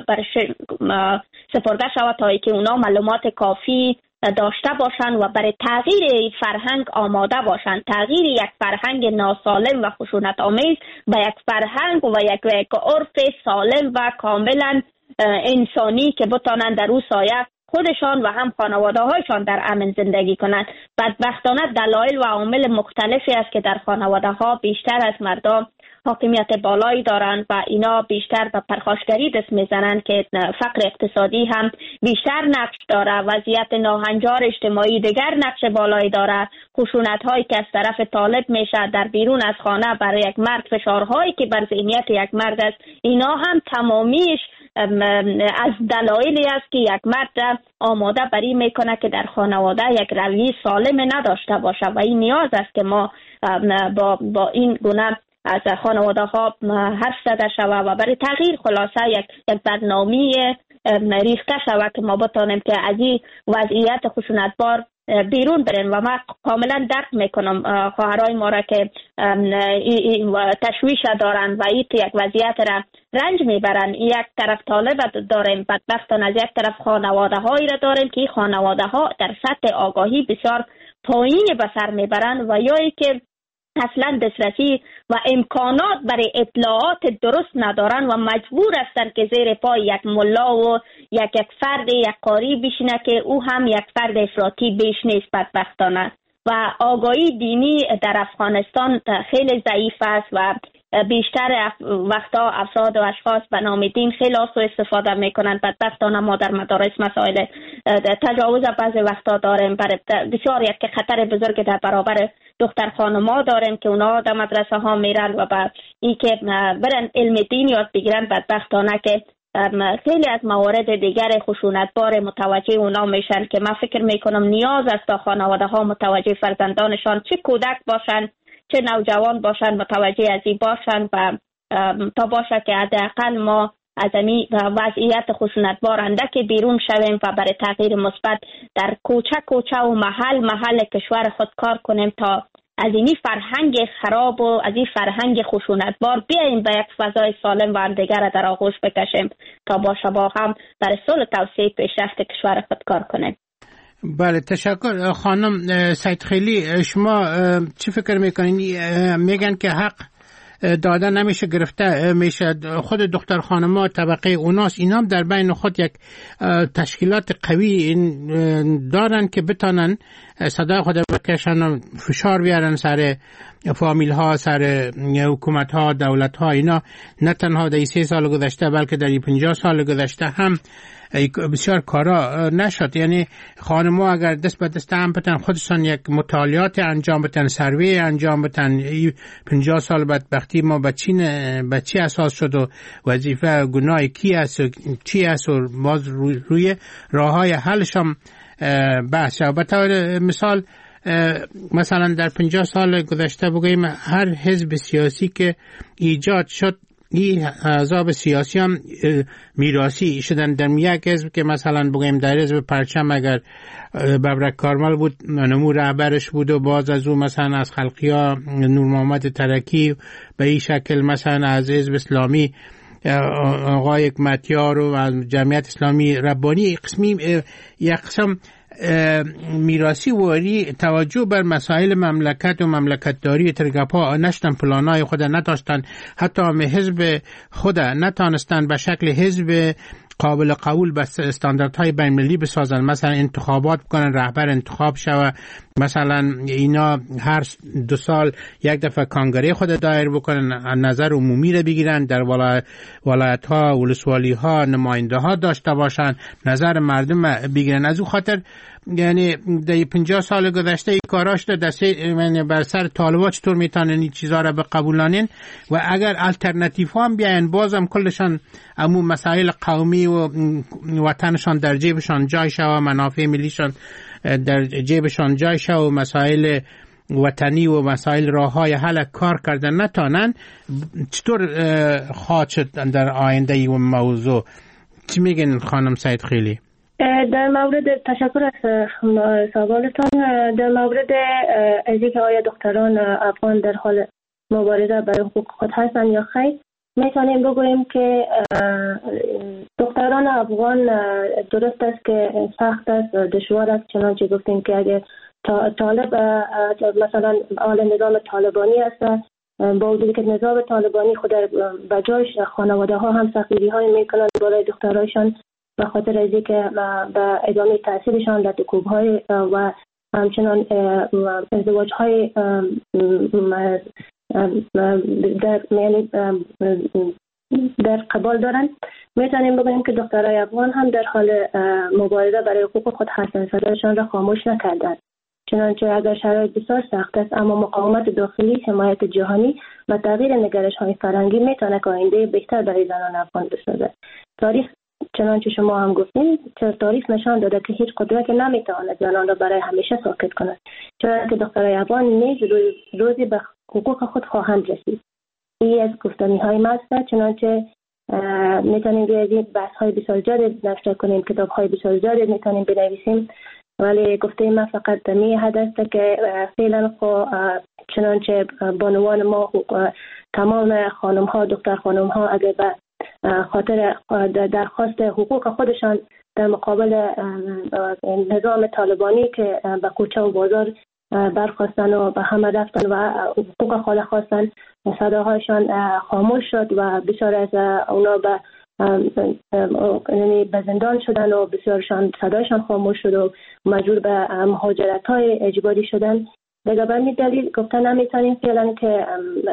سپرده شود تا که اونا معلومات کافی داشته باشند و برای تغییر فرهنگ آماده باشند. تغییر یک فرهنگ ناسالم و خشونت آمیز به یک فرهنگ و یک, یک عرف سالم و کاملا انسانی که بتانند در او سایه خودشان و هم خانواده هایشان در امن زندگی کنند. بدبختانه دلایل و عوامل مختلفی است که در خانواده ها بیشتر از مردم حاکمیت بالایی دارند و اینا بیشتر به پرخاشگری دست میزنند که فقر اقتصادی هم بیشتر نقش داره، وضعیت ناهنجار اجتماعی دیگر نقش بالایی داره، خشونت هایی که از طرف طالب میشه در بیرون از خانه برای یک مرد، فشارهایی که بر ذهنیت یک مرد است، اینا هم تمامیش از دلایلی است که یک مرد آماده بری میکنه که در خانواده یک رویه سالم نداشته باشه و این نیاز است که ما با, با این گونه از خانواده ها حرف زده شود و برای تغییر خلاصه یک, یک برنامه ریخته شود که ما بتانیم که از این وضعیت خشونتبار بیرون برن. و من کاملا درک میکنم خواهرای ما را که تشویش دارن و این یک وضعیت را رنج میبرن. یک طرف طالب داریم، بدبختانه از یک طرف خانواده هایی را داریم که خانواده ها در سطح آگاهی بسیار پایین به سر میبرن و یا ای که اصلا دسترسی و امکانات برای اطلاعات درست ندارن و مجبور هستند که زیر پای یک ملا و یک یک فرد یک قاری بشینه که او هم یک فرد افراطی بیش نیست بدبختانه. و آگاهی دینی در افغانستان خیلی ضعیف است و بیشتر وقتا افراد و اشخاص به نام دین خیلی سوء استفاده میکنند. بدبختانه ما در مدارس مسائل تجاوز بعضی وقتا داریم، بسیار یک خطر بزرگ در برابر دختر خانما داریم که اونا در مدرسه ها میرن و بعد این که برن علم دین یاد بگیرن، بدبختانه که خیلی از موارد دیگر خشونتبار متوجه اونا میشن که من فکر میکنم نیاز است تا خانواده ها متوجه فرزندانشان، چه کودک باشن چه نوجوان باشن، متوجه از این باشن و تا باشه که حداقل ما از این وضعیت خشونتبار اندک بیرون شویم و برای تغییر مثبت در کوچه کوچه و محل محل کشور خود کار کنیم تا از این فرهنگ خراب و از این فرهنگ خشونتبار بیاییم به یک فضای سالم و همدیگر در آغوش بکشیم تا باشه با هم برای صلح و توسعه پیشرفت کشور خود کار کنیم. بله، تشکر خانم سید خیلی. شما چی فکر میکنین؟ میگن که حق داده نمیشه، گرفته میشه. خود دختر خانما طبقه اوناس اینا هم در بین خود یک تشکیلات قوی دارن که بتانن صدای خود بکشن و فشار بیارن سر فامیل ها، سر حکومت ها، دولت ها. اینا نه تنها در سه سال گذشته بلکه در پنجاه سال گذشته هم بسیار کارا نشد. یعنی خانم‌ها اگر دست به دست هم بتن خودشان یک مطالعات انجام بتن، سروی انجام بتن، پنجاه سال بدبختی ما به چی به چی اساس شد و وظیفه گناه کی است و چی است و باز روی, روی راههای حلش هم بحث شد. به طور مثال مثلا در پنجاه سال گذشته بگوییم هر حزب سیاسی که ایجاد شد این احزاب سیاسی هم میراثی شدن. در یک حزب که مثلا بگوییم در حزب پرچم اگر ببرک کارمل بود نمو رهبرش بود و باز از او مثلا از خلقیا نور محمد ترکی، به این شکل مثلا از حزب اسلامی آقای متیار و از جمعیت اسلامی ربانی قسمی یک قسم میراثی واری توجه بر مسائل مملکت و مملکتداری ترگپا نشتن، پلانای خود نداشتن، حتی هم حزب خود نتانستن به شکل حزب قابل قبول به استانداردهای بین المللی بسازن، مثلا انتخابات بکنن، رهبر انتخاب شوه، مثلا اینا هر دو سال یک دفعه کانگره خود دایر بکنن، نظر عمومی رو بگیرن، در ولایت ها ولسوالی ها نماینده ها داشته باشن، نظر مردم بگیرن. از او خاطر یعنی در پنجاه سال گذشته ای کاراش در دسته بر سر طالبا چطور میتونن این چیزا رو بقبولانین و اگر الٹرناتیو هم بیاین بازم کلشان امو مسائل قومی و وطنشان در جیبشان جای شو و منافع ملیشان در جیبشان جای شو و مسائل وطنی و مسائل راه های حل کار کردن نتانن، چطور خواهد شد در آینده ای و موضوع؟ چی میگن خانم سید خیلی؟ در مورد تشکر از سوالتان، در مورد از اینکه آیا دختران افغان در حال مبارزه برای حقوق خود هستند یا خیر، میتونیم بگوییم که دختران افغان درست است که سخت است، دشوار است، چنانچه گفتیم که اگه طالب مثلا آل نظام طالبانی است، با وجودی که نظام طالبانی خود به جایش خانواده ها هم سختگیری های میکنند برای دخترایشان به خاطر از اینکه به ادامه تحصیلشان در دکوب های و همچنان ازدواج های در یعنی در قبال دارند. میتونیم بگوییم که دخترای افغان هم در حال مبارزه برای حقوق خود هستند، صدایشان را خاموش نکردند، چنانچه اگر شرایط بسیار سخت است اما مقاومت داخلی، حمایت جهانی و تغییر نگرش های فرهنگی میتونه که آینده بهتر برای زنان افغان بسازد. تاریخ چنانچه شما هم گفتین، تاریخ نشان داده که هیچ قدرتی نمیتواند زنان را برای همیشه ساکت کند، چنانکه دخترای افغان نیز روزی به حقوق خود خواهند رسید. این از گفتنی های ماست، چنانچه میتونیم بیاییم بحث های بسیار جدید نشر کنیم، کتاب های بسیار جدید میتونیم بنویسیم، ولی گفته ما فقط می حد است که فعلا خو چنانچه بانوان ما تمام خانم ها، دختر خانم ها اگر به خاطر درخواست حقوق خودشان در مقابل نظام طالبانی که به کوچه و بازار برخواستن و به همه رفتن و حقوق خود خواستن، صداهایشان خاموش شد و بسیار از اونا به یعنی به زندان شدن و بسیارشان صدایشان خاموش شد و مجبور به مهاجرت های اجباری شدن. دیگه به این دلیل گفتن نمیتونیم فعلا که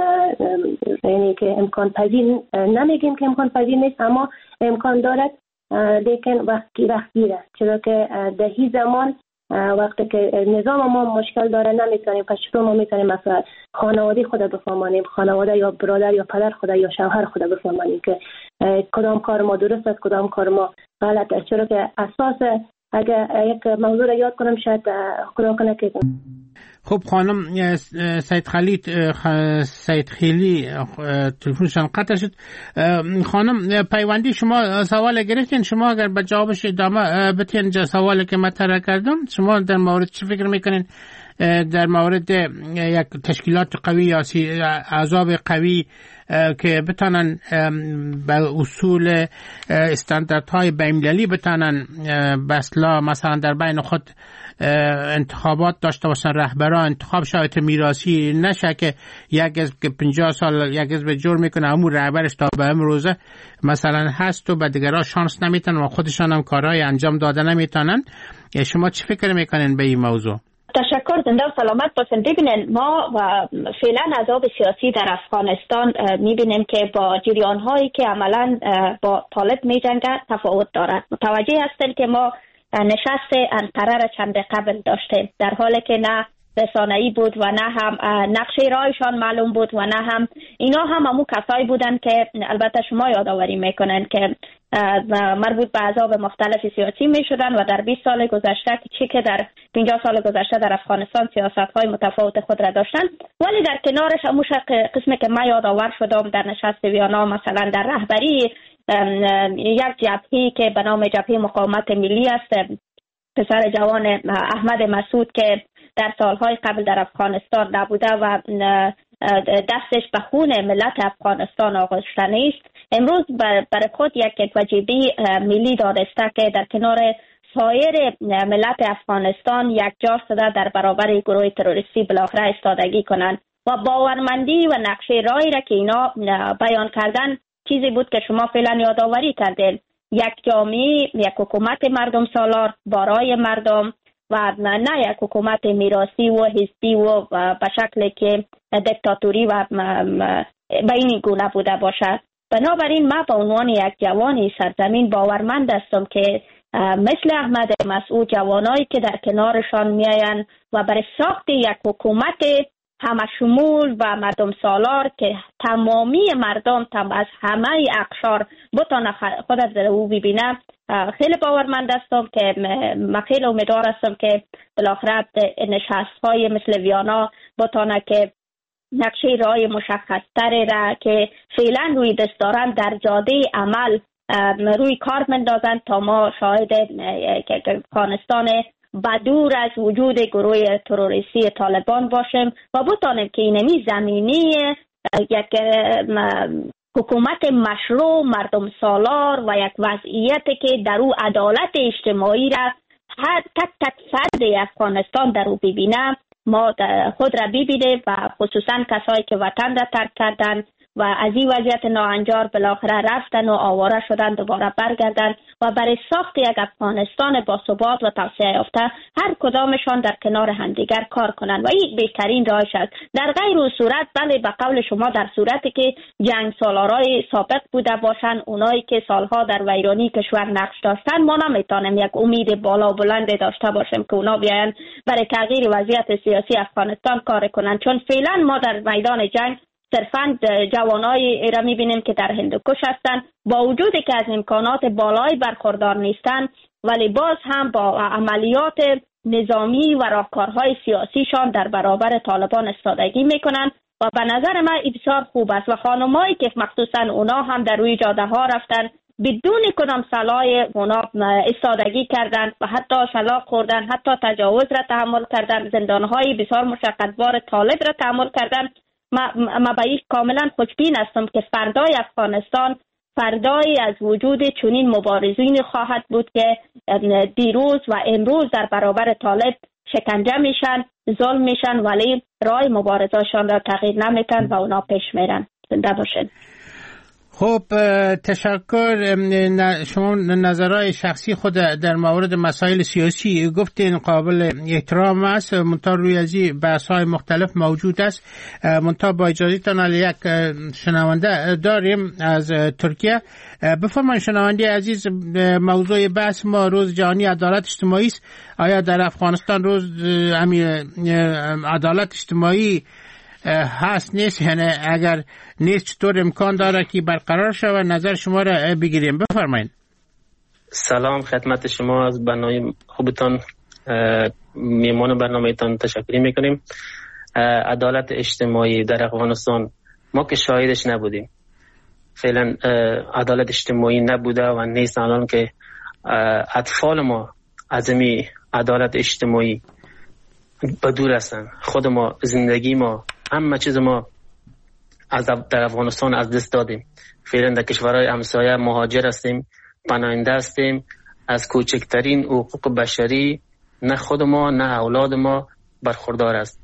یعنی که امکان پذیر، نمیگیم که امکان پذیر نیست، اما امکان دارد، لیکن وقتی وقتی است، چرا که در این زمان وقتی که نظام ما مشکل داره نمیتونیم، پس چطور ما میتونیم مثلا خانواده خود بفهمانیم، خانواده یا برادر یا پدر خود یا شوهر خود بفهمانیم که کدام کار ما درست است، کدام کار ما غلط است، چرا که اساس اگر یک موضوع را یاد کنم شاید خدا کنه که. خب خانم سید خلیل سید خیلی تلفنشان قطع شد. خانم پیوندی شما سوال گرفتین، شما اگر به جوابش ادامه بتین سوالی که مطرح کردم، شما در مورد چی فکر میکنین در مورد یک تشکیلات قوی یا احزاب قوی که بتانن به اصول استانداردهای بین‌المللی بتانن به اصطلاح مثلا در بین خود انتخابات داشته باشن، رهبران انتخاب شرایط میراثی نشه که یک از که پنجاه سال یک از به جور میکنه همون رهبرش تا به امروزه مثلا هست و به دیگرها شانس نمیتن و خودشان هم کارهای انجام داده نمیتونن. شما چی فکر میکنین به این موضوع؟ تشکر، زنده و سلامت باشین. ببینین ما و فعلا احزاب سیاسی در افغانستان میبینیم که با جریان هایی که عملا با طالب میجنگد تفاوت دارد. متوجه هستیم که ما نشست انقره چند قبل داشتیم، در حالی که نه رسانه‌ای بود و نه هم نقشه راهشان معلوم بود و نه هم اینا هم همون کسایی بودن که البته شما یادآوری میکنن که مربوط به احزاب مختلف سیاسی میشدن و در بیست سال گذشته چی که در پنجاه سال گذشته در افغانستان سیاست‌های متفاوت خود را داشتن، ولی در کنارش همون قسمی که من یادآور شدم در نشست ویانا مثلا در رهبری یک جبهه‌ای که به نام جبهه مقاومت ملی است، پسر جوان احمد مسعود که در سالهای قبل در افغانستان نبوده و دستش به خون ملت افغانستان آغشته است، امروز برای خود یک وجیبه ملی دانسته که در کنار سایر ملت افغانستان یک جا شده در برابر گروه تروریستی بالاخره ایستادگی کنند و باورمندی و نقشه راهی را که اینا بیان کردن چیزی بود که شما فعلا یادآوری کردین. یک جامعه، یک حکومت مردم سالار برای مردم و نه یک حکومت میراثی و حزبی و به شکلی که دیکتاتوری و به این گونه بوده باشد. بنابراین من به عنوان یک جوانی سرزمین باورمند هستم که مثل احمد مسعود جوانایی که در کنارشان میاین و برای ساخت یک حکومت همه شمول و مردم سالار که تمامی مردم تم از همه اقشار بتانه خود در او ببینه، خیلی باورمند هستم که من خیلی امیدوار هستم که بالاخره نشست های مثل ویانا بتانه که نقشه راه مشخص تری را که فعلا روی دست دارند در جاده عمل روی کار مندازند تا ما شاهد افغانستان بدور از وجود گروه تروریستی طالبان باشیم و بتانیم که اینمی زمینی یک حکومت مشروع مردم سالار و یک وضعیتی که در او عدالت اجتماعی را هر تک تک فرد افغانستان در او ببینه ما خود را ببینیم و خصوصا کسایی که وطن را ترک کردن و از این وضعیت ناهنجار بالاخره رفتن و آواره شدن دوباره برگردن و برای ساخت یک افغانستان با ثبات و توسعه یافته هر کدامشان در کنار همدیگر کار کنند و این بهترین راهش است. در غیر اون صورت بله به قول شما در صورتی که جنگ سالارای سابق بوده باشند، اونایی که سالها در ویرانی کشور نقش داشتن، ما نمیتونیم یک امید بالا بلند داشته باشیم که اونا بیاین برای تغییر وضعیت سیاسی افغانستان کار کنند، چون فعلا ما در میدان جنگ صرفاً جوانای را میبینیم که در هندوکش هستند، با وجودی که از امکانات بالایی برخوردار نیستند ولی باز هم با عملیات نظامی و راهکارهای سیاسیشان در برابر طالبان استادگی میکنند و به نظر من بسیار خوب است و خانمایی که مخصوصاً اونا هم در روی جاده ها رفتن بدون کدام سلاح اونا استادگی کردند و حتی شلاق خوردن، حتی تجاوز را تحمل کردند، زندانهای بسیار مشقتبار طالب را تحمل کردند. ما به این کاملا خوشبین هستم که فردای افغانستان فردای از وجود چنین مبارزین خواهد بود که دیروز و امروز در برابر طالب شکنجه میشن، ظلم میشن ولی راه مبارزهشان را تغییر نمیتن و اونا پیش میرن. زنده باشن. خب تشکر. شما نظرهای شخصی خود در مورد مسائل سیاسی گفتین قابل احترام است، منتها روی از این بحث‌های مختلف موجود است. منتها با اجازهتان یک شنونده داریم از ترکیه. بفرمایید شنونده عزیز، موضوع بحث ما روز جهانی عدالت اجتماعی است. آیا در افغانستان روز عدالت اجتماعی هست نیست؟ یعنی اگر نیست چطور امکان داره که برقرار شود؟ نظر شما را بگیریم. بفرمایید. سلام خدمت شما، از برنامه خوبتان میمان برنامهتان تشکر میکنیم. عدالت اجتماعی در افغانستان ما که شاهدش نبودیم، فعلا عدالت اجتماعی نبوده و نیست. الان که اطفال ما از این عدالت اجتماعی بدور هستن، خود ما زندگی ما همه چیز ما از در افغانستان از دست دادیم. فعلا در کشورهای همسایه مهاجر هستیم، پناهنده هستیم. از کوچکترین حقوق بشری نه خود ما نه اولاد ما برخوردار است.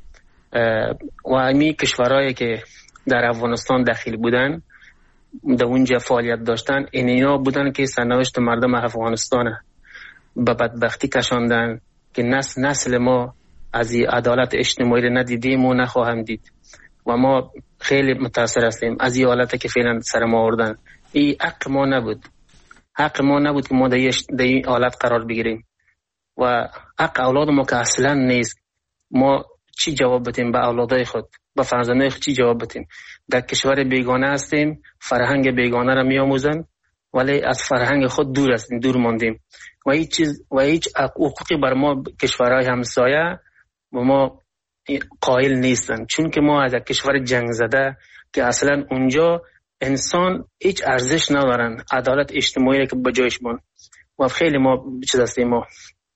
و امی کشورهایی که در افغانستان داخل بودن، در اونجا فعالیت داشتن، اینا بودن که سرنوشت مردم افغانستان به بدبختی کشاندن که نسل نسل ما از این عدالت اجتماعی رو ندیدیم و نخواهم دید و ما خیلی متاثر هستیم از این حالت که فعلا سر ما آوردن. این حق ما نبود، حق ما نبود که ما در این حالت قرار بگیریم و حق اولاد ما که اصلا نیست. ما چی جواب بدیم به اولادای خود، به فرزندای خود چی جواب بدیم؟ در کشور بیگانه هستیم، فرهنگ بیگانه را می آموزن ولی از فرهنگ خود دور هستیم، دور ماندیم و هیچ چیز و هیچ حقوقی بر ما کشورهای همسایه و ما قائل نیستن، چون که ما از کشور جنگ زده که اصلا اونجا انسان هیچ ارزش ندارن، عدالت اجتماعی که بجایش بان و خیلی ما چیز هستیم، ما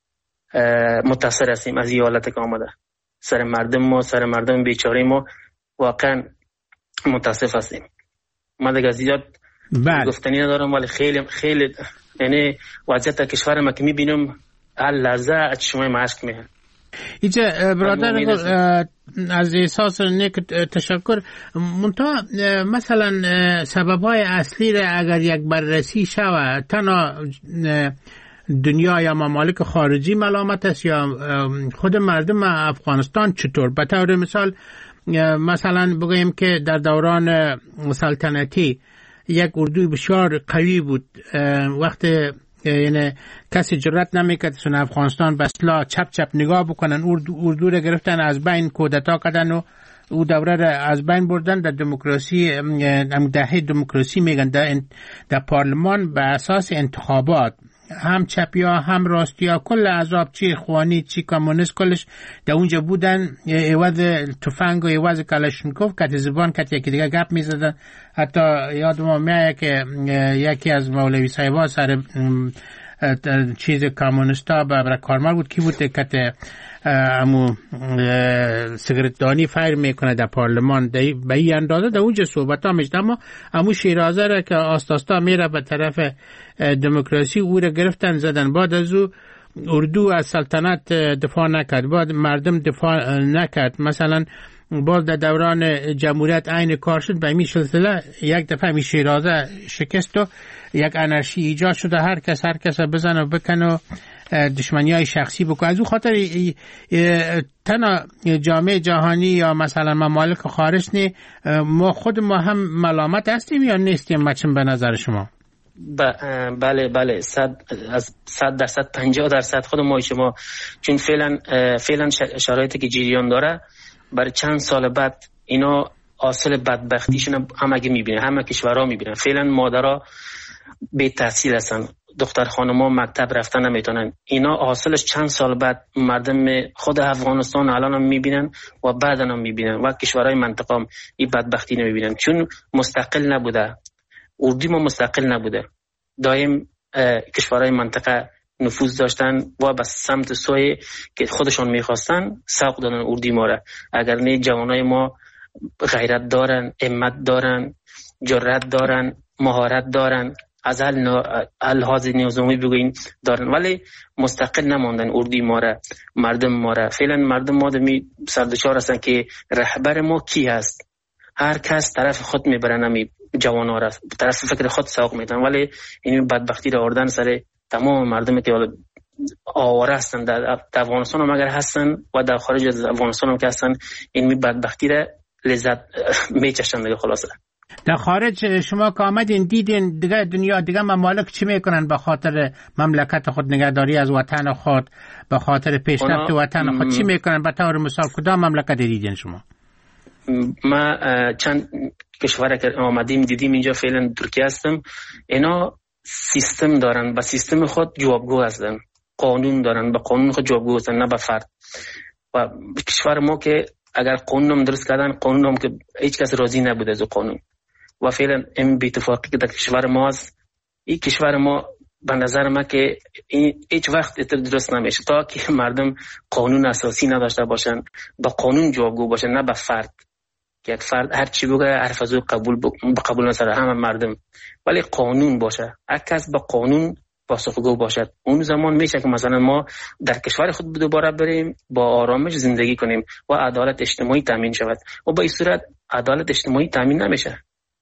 متاثر هستیم از این حالت که آمده سر مردم ما، سر مردم بیچاره ما، واقعا متاسف هستیم. ما دیگه زیاد گفتنی ندارم ولی خیلی خیلی یعنی وضعیت کشور ما که میبینم هر لحظه از چشمای مشک میاد. اینجا برادر از احساس نیک تشکر. منتها مثلا سبب‌های اصلی را اگر یک بررسی شود، تنها دنیا یا ممالک خارجی ملامت است یا خود مردم افغانستان چطور؟ به طور مثال مثلا بگوییم که در دوران سلطنتی یک اردوی بسیار قوی بود، وقت یعنی کسی جرأت نمیکرد سن افغانستان به اصطلاح چپ چپ نگاه بکنن، اردو, اردو را گرفتن از بین کودتا کردن و او دوره را از بین بردن. در دموکراسی دهه دموکراسی میگن در, در پارلمان به اساس انتخابات هم چپیا هم راستیا کل عذاب چی خوانی چی کمونیست کلش در اونجا بودن، عوض تفنگ و عوض کلاشینکوف کت زبان کت یکی دیگه گپ میزدن. حتی یادم میاد که یکی از مولوی صاحبا سر چیز کمونیستا برای کارمر بود کی بود که امو سیگرت دانی فایر میکنه در پارلمان، به این اندازه در اونجا صحبت ها میشد. اما امو شیرازه را که آستاستا میره به طرف دموکراسی او را گرفتن زدن. بعد از او اردو از سلطنت دفاع نکرد، بعد مردم دفاع نکرد. مثلا باز در دوران جمهوریت عین کار شد، به این سلسله یک دفعه می شیرازه شکست و یک انرژی ایجاد شده، هر کس هر کس بزنه و بکنه و دشمنی های شخصی بکنه. از او خاطر تنها جامعه جهانی یا مثلا ممالک خارج نی، ما خود ما هم ملامت هستیم یا نیستیم؟ مچم به نظر شما؟ بله بله صد از صد درصد پنجاه درصد خود ما شما، چون فعلا فعلا شرایطی که جریان داره برای چند سال بعد اینا حاصل بدبختیشون همه میبینن، همه کشورها میبینن. فعلا مادرها بی تحصیل هستن، دختر خانم‌ها مکتب رفتن نمیتونن. اینا حاصلش چند سال بعد مردم خود افغانستان الان هم میبینن و بعدا هم میبینن و کشورهای منطقه هم این بدبختی نمیبینن، چون مستقل نبوده، اردو ما مستقل نبوده. دایم کشورهای منطقه نفوذ داشتن و به سمت سوی که خودشان میخواستن سوق دادن اردوی ما را. اگر نه جوانای ما غیرت دارن، همت دارن، جرأت دارن، مهارت دارن، از الحاظ نظامی بگوین دارن، ولی مستقل نماندن اردوی ما را، مردم ما را. فعلا مردم ما دمی سردشار هستن که رهبر ما کی هست. هر کس طرف خود میبرن، همی جوانا را طرف فکر خود سوق میدن، ولی این بدبختی را آوردن سر تمام مردمی که آواره هستن در افغانستان هم اگر هستن و در خارج از افغانستان هم که هستن، این بدبختی را لذت میچشن دیگه. خلاصه در خارج شما که آمدین دیدین دیگه دنیا دیگه ممالک چی میکنن به خاطر مملکت خود، نگهداری از وطن خود، به خاطر پیشرفت وطن خود چی میکنن؟ به طور مثال کدام مملکت دیدین شما؟ ما چند کشور که آمدیم دیدیم اینجا، فعلا ترکیه هستم. اینا سیستم دارن، با سیستم خود جوابگو هستن، قانون دارن، با قانون خود جوابگو هستن، نه با فرد. و کشور ما که اگر قانون هم درست کردن، قانون هم که هیچ کس راضی نبوده از قانون و فعلا این بی‌اتفاقی که در کشور ما است، این کشور ما به نظر من که هیچ وقت درست نمیشه تا که مردم قانون اساسی نداشته باشن، با قانون جوابگو باشن، نه با فرد. که یک فرد هر چی بگه حرف از او قبول ب... قبول نسره همه مردم، ولی قانون باشه، هر کس با قانون پاسخگو باشد. اون زمان میشه که مثلا ما در کشور خود دوباره بریم با آرامش زندگی کنیم و عدالت اجتماعی تامین شود. و با این صورت عدالت اجتماعی تامین نمیشه.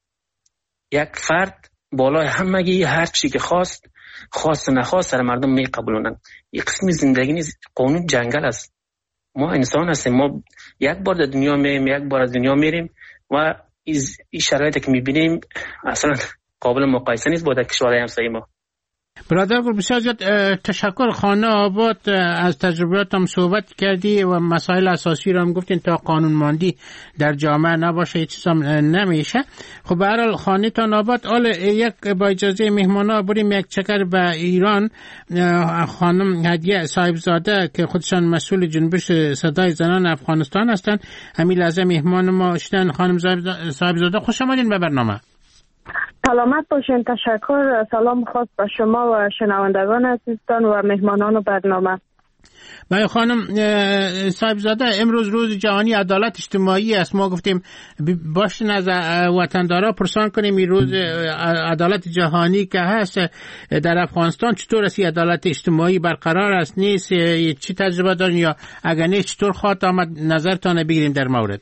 یک فرد بالای همگی هر چی که خواست خواست نخواست سر مردم میقبولونن. یک قسم زندگی نیست، قانون جنگل است. ما انسان هستیم، ما یک بار در دنیا میریم، یک بار از دنیا میریم و این شرایطی که میبینیم اصلا قابل مقایسه نیست با در کشورهای همسایه ما. برادر گل بسیار زیاد تشکر. خانه آباد از تجربیات هم صحبت کردی و مسائل اساسی رو هم گفتین تا قانونماندی در جامعه نباشه هیچ چیز هم نمیشه. خب به هر حال خانه تان آباد. حالا یک با اجازه مهمانا بریم یک چکر به ایران. خانم هدیه صاحبزاده که خودشان مسئول جنبش صدای زنان افغانستان هستن، همین لحظه مهمان ما شدن. خانم صاحبزاده خوش آمدین به برنامه. سلامت باشین. تشکر. سلام خاص به شما و شنوندگان عزیزتان و مهمانان برنامه. بله خانم صاحبزاده، امروز روز جهانی عدالت اجتماعی است. ما گفتیم باشین از وطندارا پرسان کنیم این روز عدالت جهانی که هست در افغانستان چطور است عدالت اجتماعی برقرار است نیست، چی تجربه دارین یا اگر نیست چطور خواهد آمد نظرتان بگیریم در مورد؟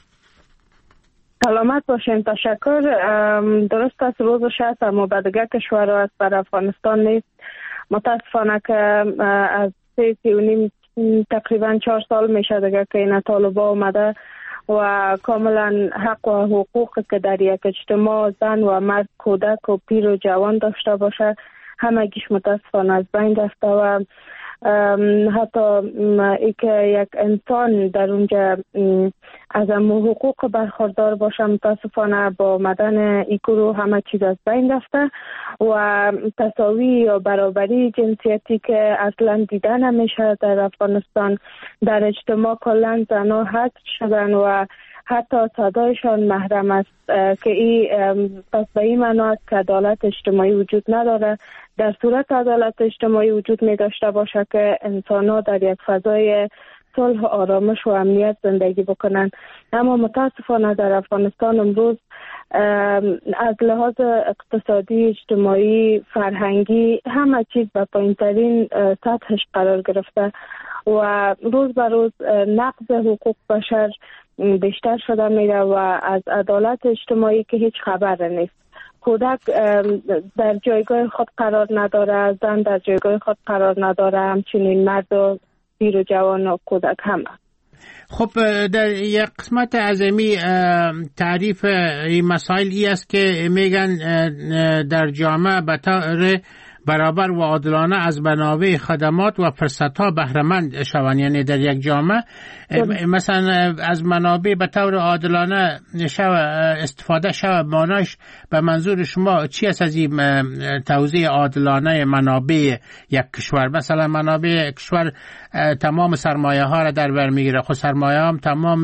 سلامت باشین. تشکر. درست است روز شست اما به دیگر کشورها است، بر افغانستان نیست. متاسفانه که از سه سی و نیم تقریبا چهار سال میشه دیگه که این طالبا آمده و کاملا حق و حقوق که در یک اجتماع زن و مرد، کودک و پیر و جوان داشته باشه همگیش متاسفانه از بین رفته و حتی ای که یک انسان در اونجا از امو حقوق برخوردار باشه متاسفانه با مدن ای گروه همه چیز از بین رفته و تساوی یا برابری جنسیتی که اصلا دیده نمیشه در افغانستان. در اجتماع کلا زنها حذف شدن و حتی صدایشان محرم است که ای پس به این معنا است که عدالت اجتماعی وجود نداره. در صورت عدالت اجتماعی وجود می داشته باشه که انسان‌ها در یک فضای صلح و آرامش و امنیت زندگی بکنن، اما متاسفانه در افغانستان امروز از لحاظ اقتصادی، اجتماعی، فرهنگی همه چیز به پایین‌ترین سطحش قرار گرفته و روز به روز نقض حقوق بشر بیشتر شده میره و از عدالت اجتماعی که هیچ خبر نیست. کودک در جایگاه خود قرار نداره، زن در جایگاه خود قرار نداره، همچنین مرد و پیر و جوان و کودک هم. خب در یک قسمت عظیمی تعریف این مسائل ای است که میگن در جامعه به طور برابر و عادلانه از منابع خدمات و فرصت‌ها بهره مند شوند، یعنی در یک جامعه مثلا از منابع به طور عادلانه شو استفاده شو. معناش به منظور شما چی است از این توزیع عادلانه منابع یک کشور؟ مثلا منابع کشور تمام سرمایه ها را در بر میگیره، خود سرمایه هم تمام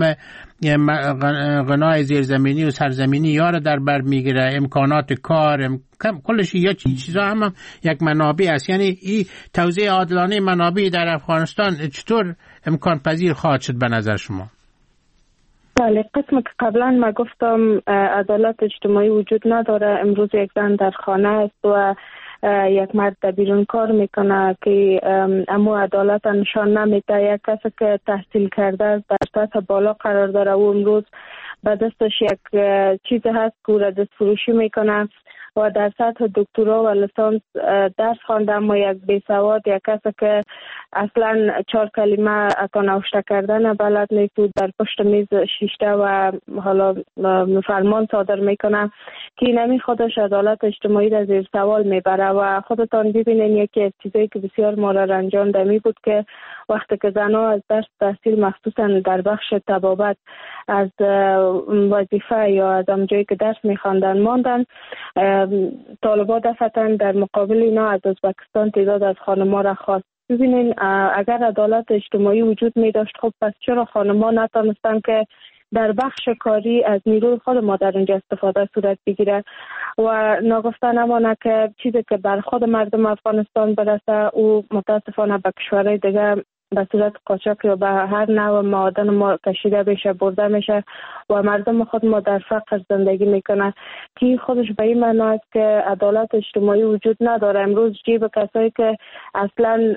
غنای زیرزمینی و سرزمینی یا را در بر میگیره، امکانات کار ام... کلش یا چیزا هم, هم یک منابع است. یعنی این توزیع عادلانه منابع در افغانستان چطور امکان پذیر خواهد شد به نظر شما؟ بله، قسم که قبلا ما گفتم عدالت اجتماعی وجود نداره. امروز یک زن در خانه است و یک مرد در بیرون کار میکنه که اما عدالت نشان نمیده. یک کسی که تحصیل کرده در سطح بالا قرار داره و امروز به دستش یک چیز هست که او دست فروشی میکنه و در سطح دکترا و لیسانس درس خوانده اما یک بیسواد، یک کسی که اصلا چهار کلمه اتا نوشته کردن بلد نیست و در پشت میز شیشته و حالا فرمان صادر میکنه که نمی خودش عدالت اجتماعی را زیر سوال میبره. و خودتان ببینین یکی از چیزایی که بسیار ما را رنجانده می بود که وقتی که زنها از درس تحصیل مخصوصا در بخش طبابت از وظیفه یا از جایی که درس میخواندن ماندن، طالبا دفتن در مقابل اینا از ازبکستان تعداد از خانم‌ها را خواست. ببینین اگر عدالت اجتماعی وجود می داشت خب پس چرا خانم‌ها نتونستن که در بخش کاری از نیروی خود ما در اونجا استفاده صورت بگیره و ناگفته نمانه که چیزی که بر خود مردم افغانستان برسه او متاسفانه به کشورهای دیگه به صورت قاچاق یا به هر نوع معادن ما کشیده بشه، برده میشه و مردم خود ما در فقر زندگی میکنه که خودش به این معنی است که عدالت اجتماعی وجود نداره. امروز جیب کسایی که اصلا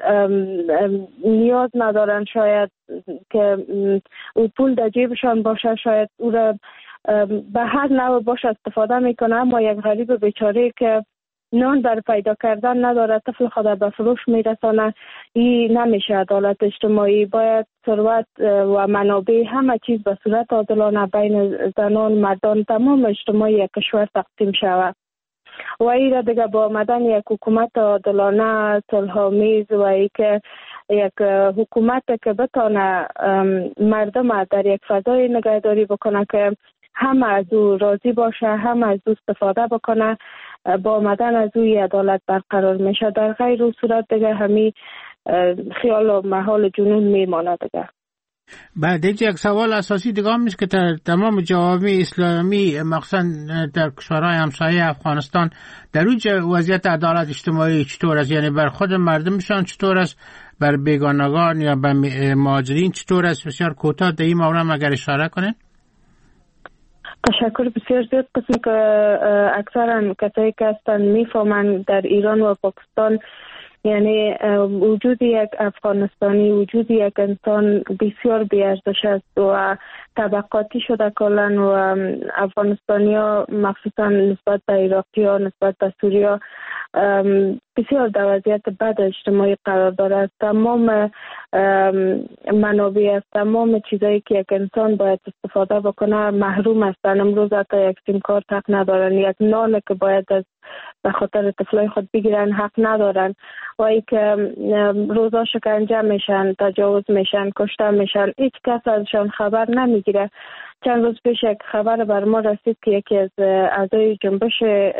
نیاز ندارن شاید که او پول در جیبشان باشه، شاید او را به هر نوع باشه استفاده میکنه، اما یک غریب بیچاره که نان بر پیدا کردن نداره طفل خود به فروش میرسانه، این نمیشه عدالت اجتماعی. باید ثروت و منابع همه چیز به صورت عادلانه بین زنان، مردان، تمام اجتماعی یک کشور تقسیم شود و این را دیگه با آمدن یک حکومت عادلانه صلح‌آمیز و ای که یک حکومت که بتانه مردم در یک فضای نگهداری بکنه که همه از او راضی باشه، همه از او استفاده بکنه، با آمدن از اوی عدالت برقرار میشه. در غیر او صورت دیگه همی خیال و محال جنون میمانه دیگه. بعد یک سوال اساسی دیگه میشه که در تمام جوامع اسلامی مخصوصا در کشورهای همسایه افغانستان در اون وضعیت عدالت اجتماعی چطور است؟ یعنی بر خود مردمشان چطور است، بر بیگانگان یا بر مهاجرین چطور است؟ بسیار کوتاه در این مورد اگر اشاره کنین. تشکر. بسیار زیاد قسم که اکثرا کسایی که هستن میفهمن در ایران و پاکستان، یعنی وجود یک افغانستانی، وجود یک انسان بسیار بی‌ارزش است و طبقاتی شده کلن و افغانستانی ها مخصوصا نسبت به عراقی ها، نسبت به سوریا بسیار در وضعیت بد اجتماعی قرار دارد. تمام منابع از تمام چیزایی که یک انسان باید استفاده بکنه محروم هستند. امروز حتی یک سیم کارت حق ندارن، یک نان که باید از به خاطر طفلای خود بگیرن حق ندارن و ای که روزا شکنجه میشن، تجاوز میشن، کشته میشن، هیچ کس ازشان خبر نمیگیره. چند روز پیش یک خبر بر ما رسید که یکی از اعضای جنبش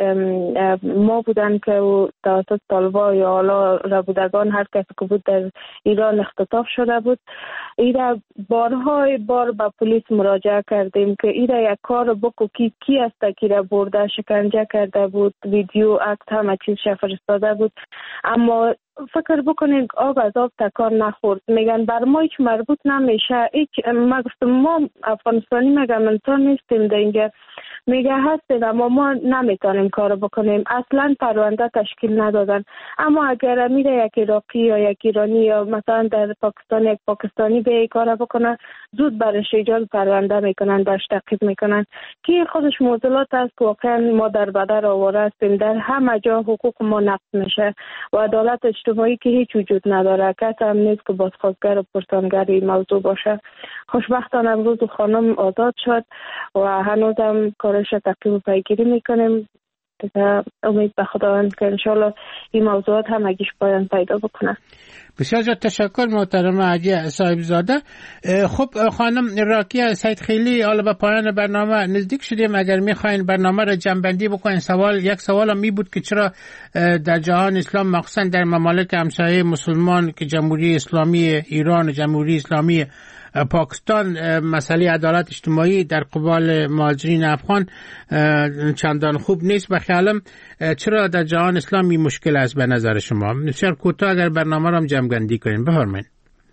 ما بودن که توسط طالبا یا حالا ربودگان هر کسی که بود در ایران اختطاف شده بود. ایره بارهای بار با پلیس مراجعه کردیم که ایره یک کار بکو کی کی است که را برده شکنجه کرده بود، ویدیو عکس همه چیز فرستاده بود، اما فکر بکنین آب از آب تکان نخورد. میگن بر ما هیچ مربوط نمیشه. هیچ ما گفتم ما افغانستانی میگم انسان نیستیم دیگه. میگه هستیم اما ما نمیتونیم کار بکنیم. اصلا پرونده تشکیل ندادن. اما اگر میره یک عراقی یا یک ایرانی یا مثلا در پاکستان یک پاکستانی به کار بکنه، زود برش ایجاد پرونده میکنن، درش تعقیب میکنن که خودش معضلات است که واقعا ما در بدر آواره هستیم. در همه جا حقوق ما نقض میشه و عدالت اجتماعی که هیچ وجود نداره. کسی هم نیست که بازخواستگر و پرسانگر این موضوع باشه. خوشبختانه امروز خانم آزاد شد و هنوزم کارش تعقیب و پیگیری میکنیم. امید به خداوند که انشالله این موضوعات هم اگیش پایان پیدا بکنه. بسیار زیاد تشکر محترم علی صاحب زاده. خب خانم راکیه سید خیلی، حالا به پایان برنامه نزدیک شدیم. اگر میخواین برنامه را جمع‌بندی بکنین، سوال یک سوال هم می بود که چرا در جهان اسلام مخصوصا در ممالک همسایه مسلمان که جمهوری اسلامی ایران و جمهوری اسلامی پاکستان مسئله عدالت اجتماعی در قبال مهاجرین افغان چندان خوب نیست، به خیالم چرا در جهان اسلامی مشکل است به نظر شما؟ بسیار کوتاه اگر برنامه را هم جمع‌بندی کنین بفرمایید.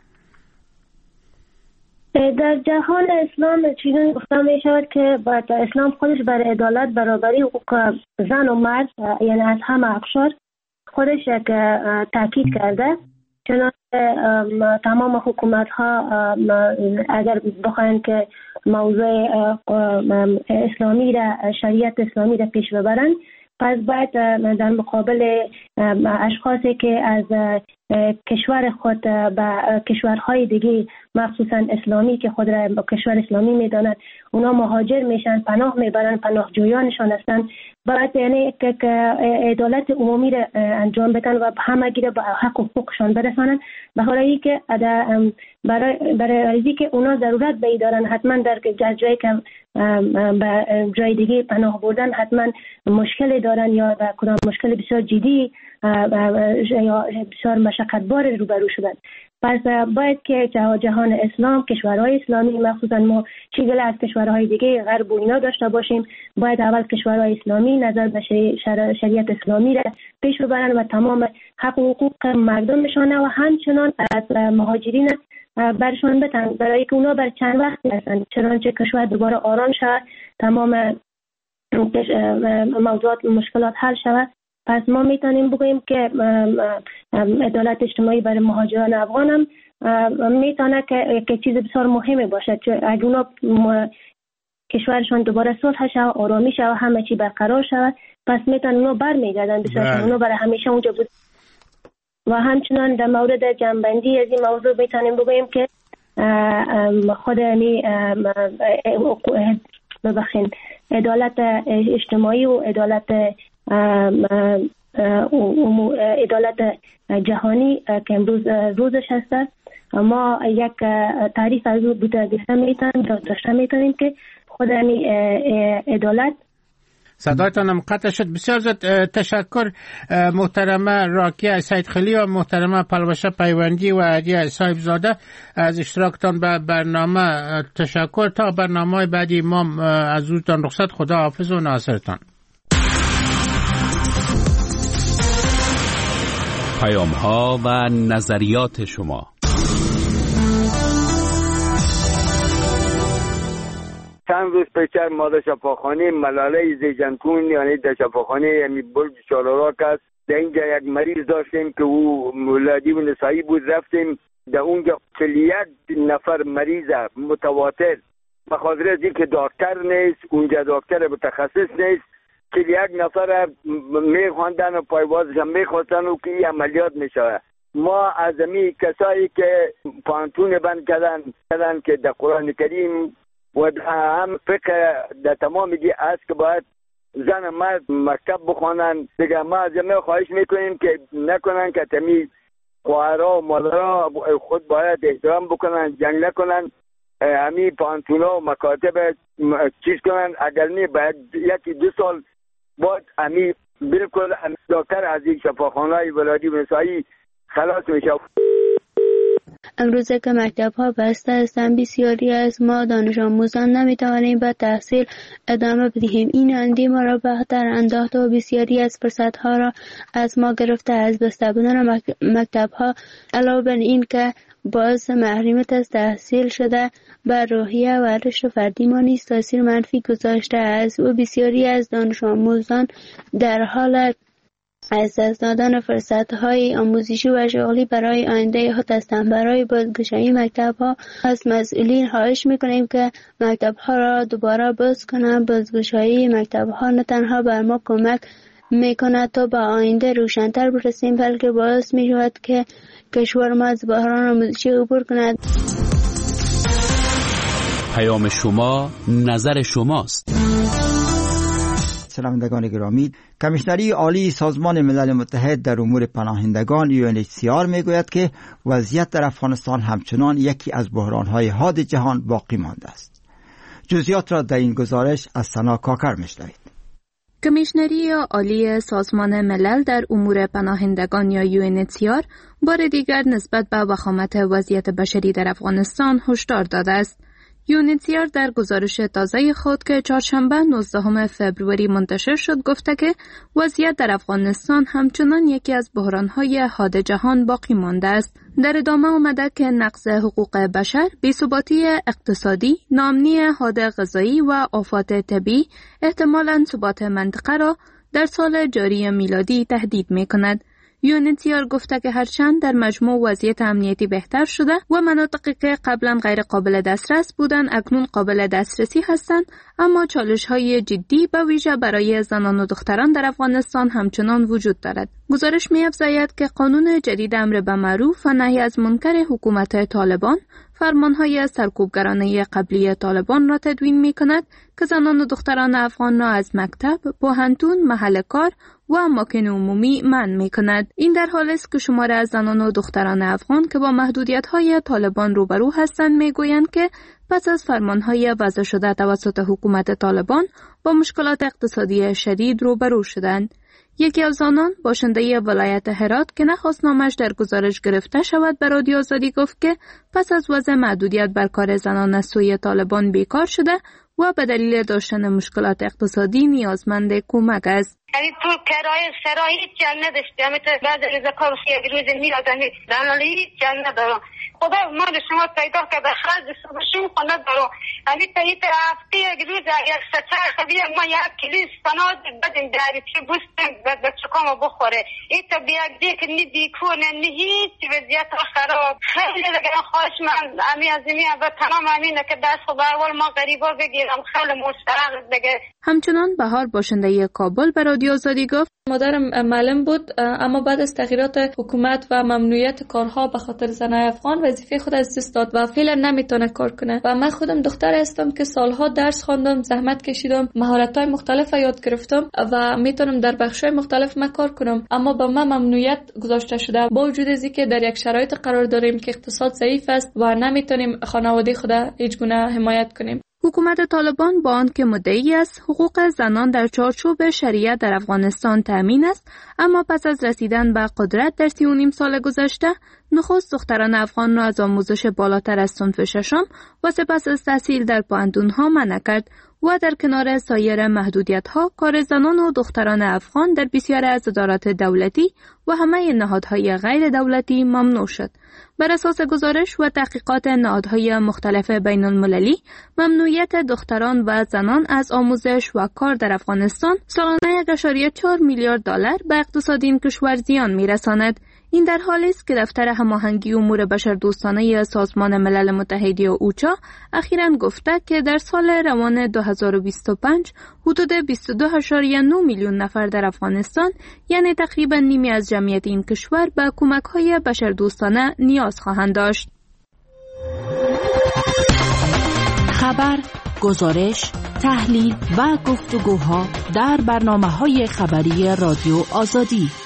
در جهان اسلام چیزی گفته می شود که باید اسلام خودش بر عدالت، برابری حقوق زن و مرد یعنی از همه اقشار خودش یک تاکید کرده. چنانچه تمام حکومت ها اگر بخواهند که موضوع اسلامی را، شریعت اسلامی را پیش ببرند، پس باید در مقابل اشخاصی که از کشور خود به کشورهای دیگه مخصوصا اسلامی که خود را با کشور اسلامی میدانند اونا مهاجر میشن، پناه میبرن، پناهجویانشان هستند، باید یعنی که عدالت عمومی را انجام بدن و همگی را به حق و حقوقشان برسانند. به خاطر که برای برای که اونا ضرورت به دارن حتما در جایی که به جای دیگه پناه بردن حتما مشکل دارن یا کدام مشکل بسیار جدی یا بسیار مشقتبار روبرو شدن. پس باید که جهان اسلام، کشورهای اسلامی مخصوصا ما چیگل از کشورهای دیگه غرب و اینا داشته باشیم، باید اول کشورهای اسلامی نظر به شریعت اسلامی را پیش ببرن و تمام حق و حقوق مردمشان و همچنان از مهاجرین برشان بتن، برای که اونا بر چند وقت هستند. چنانچه کشور دوباره آرام شود، تمام موضوعات مشکلات حل شود. پس ما میتونیم بگوییم که عدالت اجتماعی برای مهاجران افغان هم میتونه که که چیز بسیار مهمه باشه، چون اگه اونا کشورشان دوباره صلح شود، آرامی شود، همه چی برقرار شود، پس میتونن اونا برمیگردن بسیار اونا برای همیشه اونجا بود. و همچنان در مورد جنبندی از این موضوع میتونیم بگوییم که خود یعنی ببخشید عدالت اجتماعی و عدالت عدالت جهانی که امروز روزش هست، ما یک تعریف از او بوده داشته میتونیم که خود یعنی عدالت صدایتان هم قطع شد. بسیار زیاد تشکر محترمه راکیه سید خلی و محترمه پلوشه پیوندی و عدیه صاحب زاده از اشتراکتان به برنامه. تشکر. تا برنامه بعدی ما از روزتان رخصت. خدا حافظ و ناصرتان. پیام ها و نظریات شما. چند روز پیشتر ما در شفاخانه ملاله زیجنکون یعنی در شفاخانه یعنی برج چهارراک است، در اینجا یک مریض داشتیم که او ولادی و نسایی بود. رفتیم در اونجا چهل و یک نفر مریض متواتر به خاطر از اینکه دکتر نیست، اونجا دکتر متخصص نیست، چهل و یک نفر میخواندن و پایوازش هم میخواستن و که این عملیات میشه. ما از امی کسایی که پانتون بند کردن کردن که در قرآن کریم و هم فقه در تمام دی است که باید زن مرد مکتب بخوانن. دیگه ما از امی خواهش میکنیم که نکنن که تمی خواهرها و مادرها خود باید احترام بکنن، جنگ نکنن، همی پانتونا و مکاتب چیز کنن. اگر نه باید یکی دو سال بعد همی بالکل دکتر از این شفاخانه‌های ولادی و نسایی خلاص میشه. امروزه که مکتب ها بسته هستند، بسیاری از ما دانش آموزان نمیتوانیم به تحصیل ادامه بدهیم. این اندی ما را به خطر انداخته و بسیاری از فرصت ها را از ما گرفته. از بسته بودن مکتب ها علاوه بر این که باعث محرومیت از تحصیل شده، بر روحیه و رشد فردی ما نیز تاثیر منفی گذاشته است و بسیاری از دانش آموزان در حال از دست دادن فرصت‌های آموزشی و شغلی برای آینده خود هستند. برای بازگشایی مکتب‌ها از مسئولین خواهش می‌کنیم که مکتب‌ها را دوباره باز کنند. بازگشایی مکتب‌ها نه تنها بر ما کمک می‌کند تا به آینده روشن‌تر برسیم، بلکه باعث می‌شود که کشور ما از بحران آموزشی عبور کند. پیام شما نظر شماست. شنوندگان گرامی، کمیشنری عالی سازمان ملل متحد در امور پناهندگان یو ان اچ سی آر میگوید که وضعیت در افغانستان همچنان یکی از بحران‌های حاد جهان باقی مانده است. جزئیات را در این گزارش از سنا کاکر میشنوید. کمیشنری عالی سازمان ملل در امور پناهندگان یا یو ان اچ سی آر بار دیگر نسبت به وخامت وضعیت بشری در افغانستان هشدار داده است. یو ان اچ سی آر در گزارش تازه خود که چهارشنبه نوزدهم فوریه منتشر شد گفته که وضعیت در افغانستان همچنان یکی از بحران‌های حاد جهان باقی مانده است. در ادامه آمده که نقض حقوق بشر، بی‌ثباتی اقتصادی، ناامنی حاد غذایی و آفات طبیعی احتمالاً ثبات منطقه را در سال جاری میلادی تهدید می‌کند. یو ان اچ سی آر گفته که هرچند در مجموع وضعیت امنیتی بهتر شده و مناطقی که قبلا غیر قابل دسترس بودند اکنون قابل دسترسی هستند، اما چالش‌های جدی به ویژه برای زنان و دختران در افغانستان همچنان وجود دارد. گزارش می‌افزاید که قانون جدید امر به معروف و نهی از منکر حکومت طالبان فرمان‌های سرکوبگرانه قبلی طالبان را تدوین می‌کند که زنان و دختران افغان را از مکتب، پوهنتون، محل کار و اماکن عمومی منع می‌کند. این در حالی است که شماره از زنان و دختران افغان که با محدودیت‌های طالبان روبرو هستند می‌گویند که پس از فرمان‌های وضع شده توسط حکومت طالبان با مشکلات اقتصادی شدید روبرو شدند. یکی از آنان باشنده ولایت هرات که نخواست نامش در گزارش گرفته شود به رادیو آزادی گفت که پس از وضع محدودیت بر کار زنان از سوی طالبان بیکار شده و به دلیل داشتن مشکلات اقتصادی نیازمند کمک است. یعنی تو کرایه سرایی هیچ جنگ نداشتی، همه تو بعد روز کار یک روز میاد، یعنی دانالی هیچ جنگ ندارم. خدا مال شما پیدا کرده خرج صبحشون خونه دارم، یعنی تا این هفته یک روز یک سچر خبیه ما یک کلیس سناد بدیم داری چی بوستیم به چکام بخوره. این تا بیاد دیک نی دیکونه نی هیچ وضعیت خراب. خیلی دیگه خواهش من امی از امی و تمام امینه که دست خدا اول ما غریبا بگیرم خیلی مسترق دیگه. همچنان بهار باشنده کابل به رادیو آزادی گفت مادرم معلم بود، اما بعد از تغییرات حکومت و ممنوعیت کارها به خاطر زنای افغان وظیفه خود از دست داد و فعلا نمیتونه کار کنه. و من خودم دختر هستم که سالها درس خواندم، زحمت کشیدم، مهارت‌های مختلف یاد گرفتم و میتونم در بخش‌های مختلف من کار کنم، اما با من ممنوعیت گذاشته شده. با وجود از اینکه در یک شرایط قرار داریم که اقتصاد ضعیف است و نمیتونیم خانواده خود هیچ گونه حمایت کنیم. حکومت طالبان با آنکه مدعی است حقوق زنان در چارچوب شریعت در افغانستان تأمین است، اما پس از رسیدن به قدرت در سی و نیم سال گذشته، نخست دختران افغان را از آموزش بالاتر از صنف ششم و سپس از تحصیل در پوهنتون‌ها منع کرد و در کنار سایر محدودیت‌ها کار زنان و دختران افغان در بسیاری از ادارات دولتی و همه نهادهای غیر دولتی ممنوع شد. بر اساس گزارش و تحقیقات نهادهای مختلف بین المللی، ممنوعیت دختران و زنان از آموزش و کار در افغانستان سالانه یک ممیز چهار میلیارد دلار به اقتصاد این کشور زیان می‌رساند. این در حالی است که دفتر هماهنگی امور بشردوستانه سازمان ملل متحد یا اوچا اخیراً گفته که در سال روان دو هزار و بیست و پنج حدود بیست و دو ممیز نه میلیون نفر در افغانستان، یعنی تقریباً نیمی از جمعیت این کشور، به کمک‌های بشردوستانه نیاز خواهند داشت. خبر، گزارش، تحلیل و گفتگوها در برنامه‌های خبری رادیو آزادی.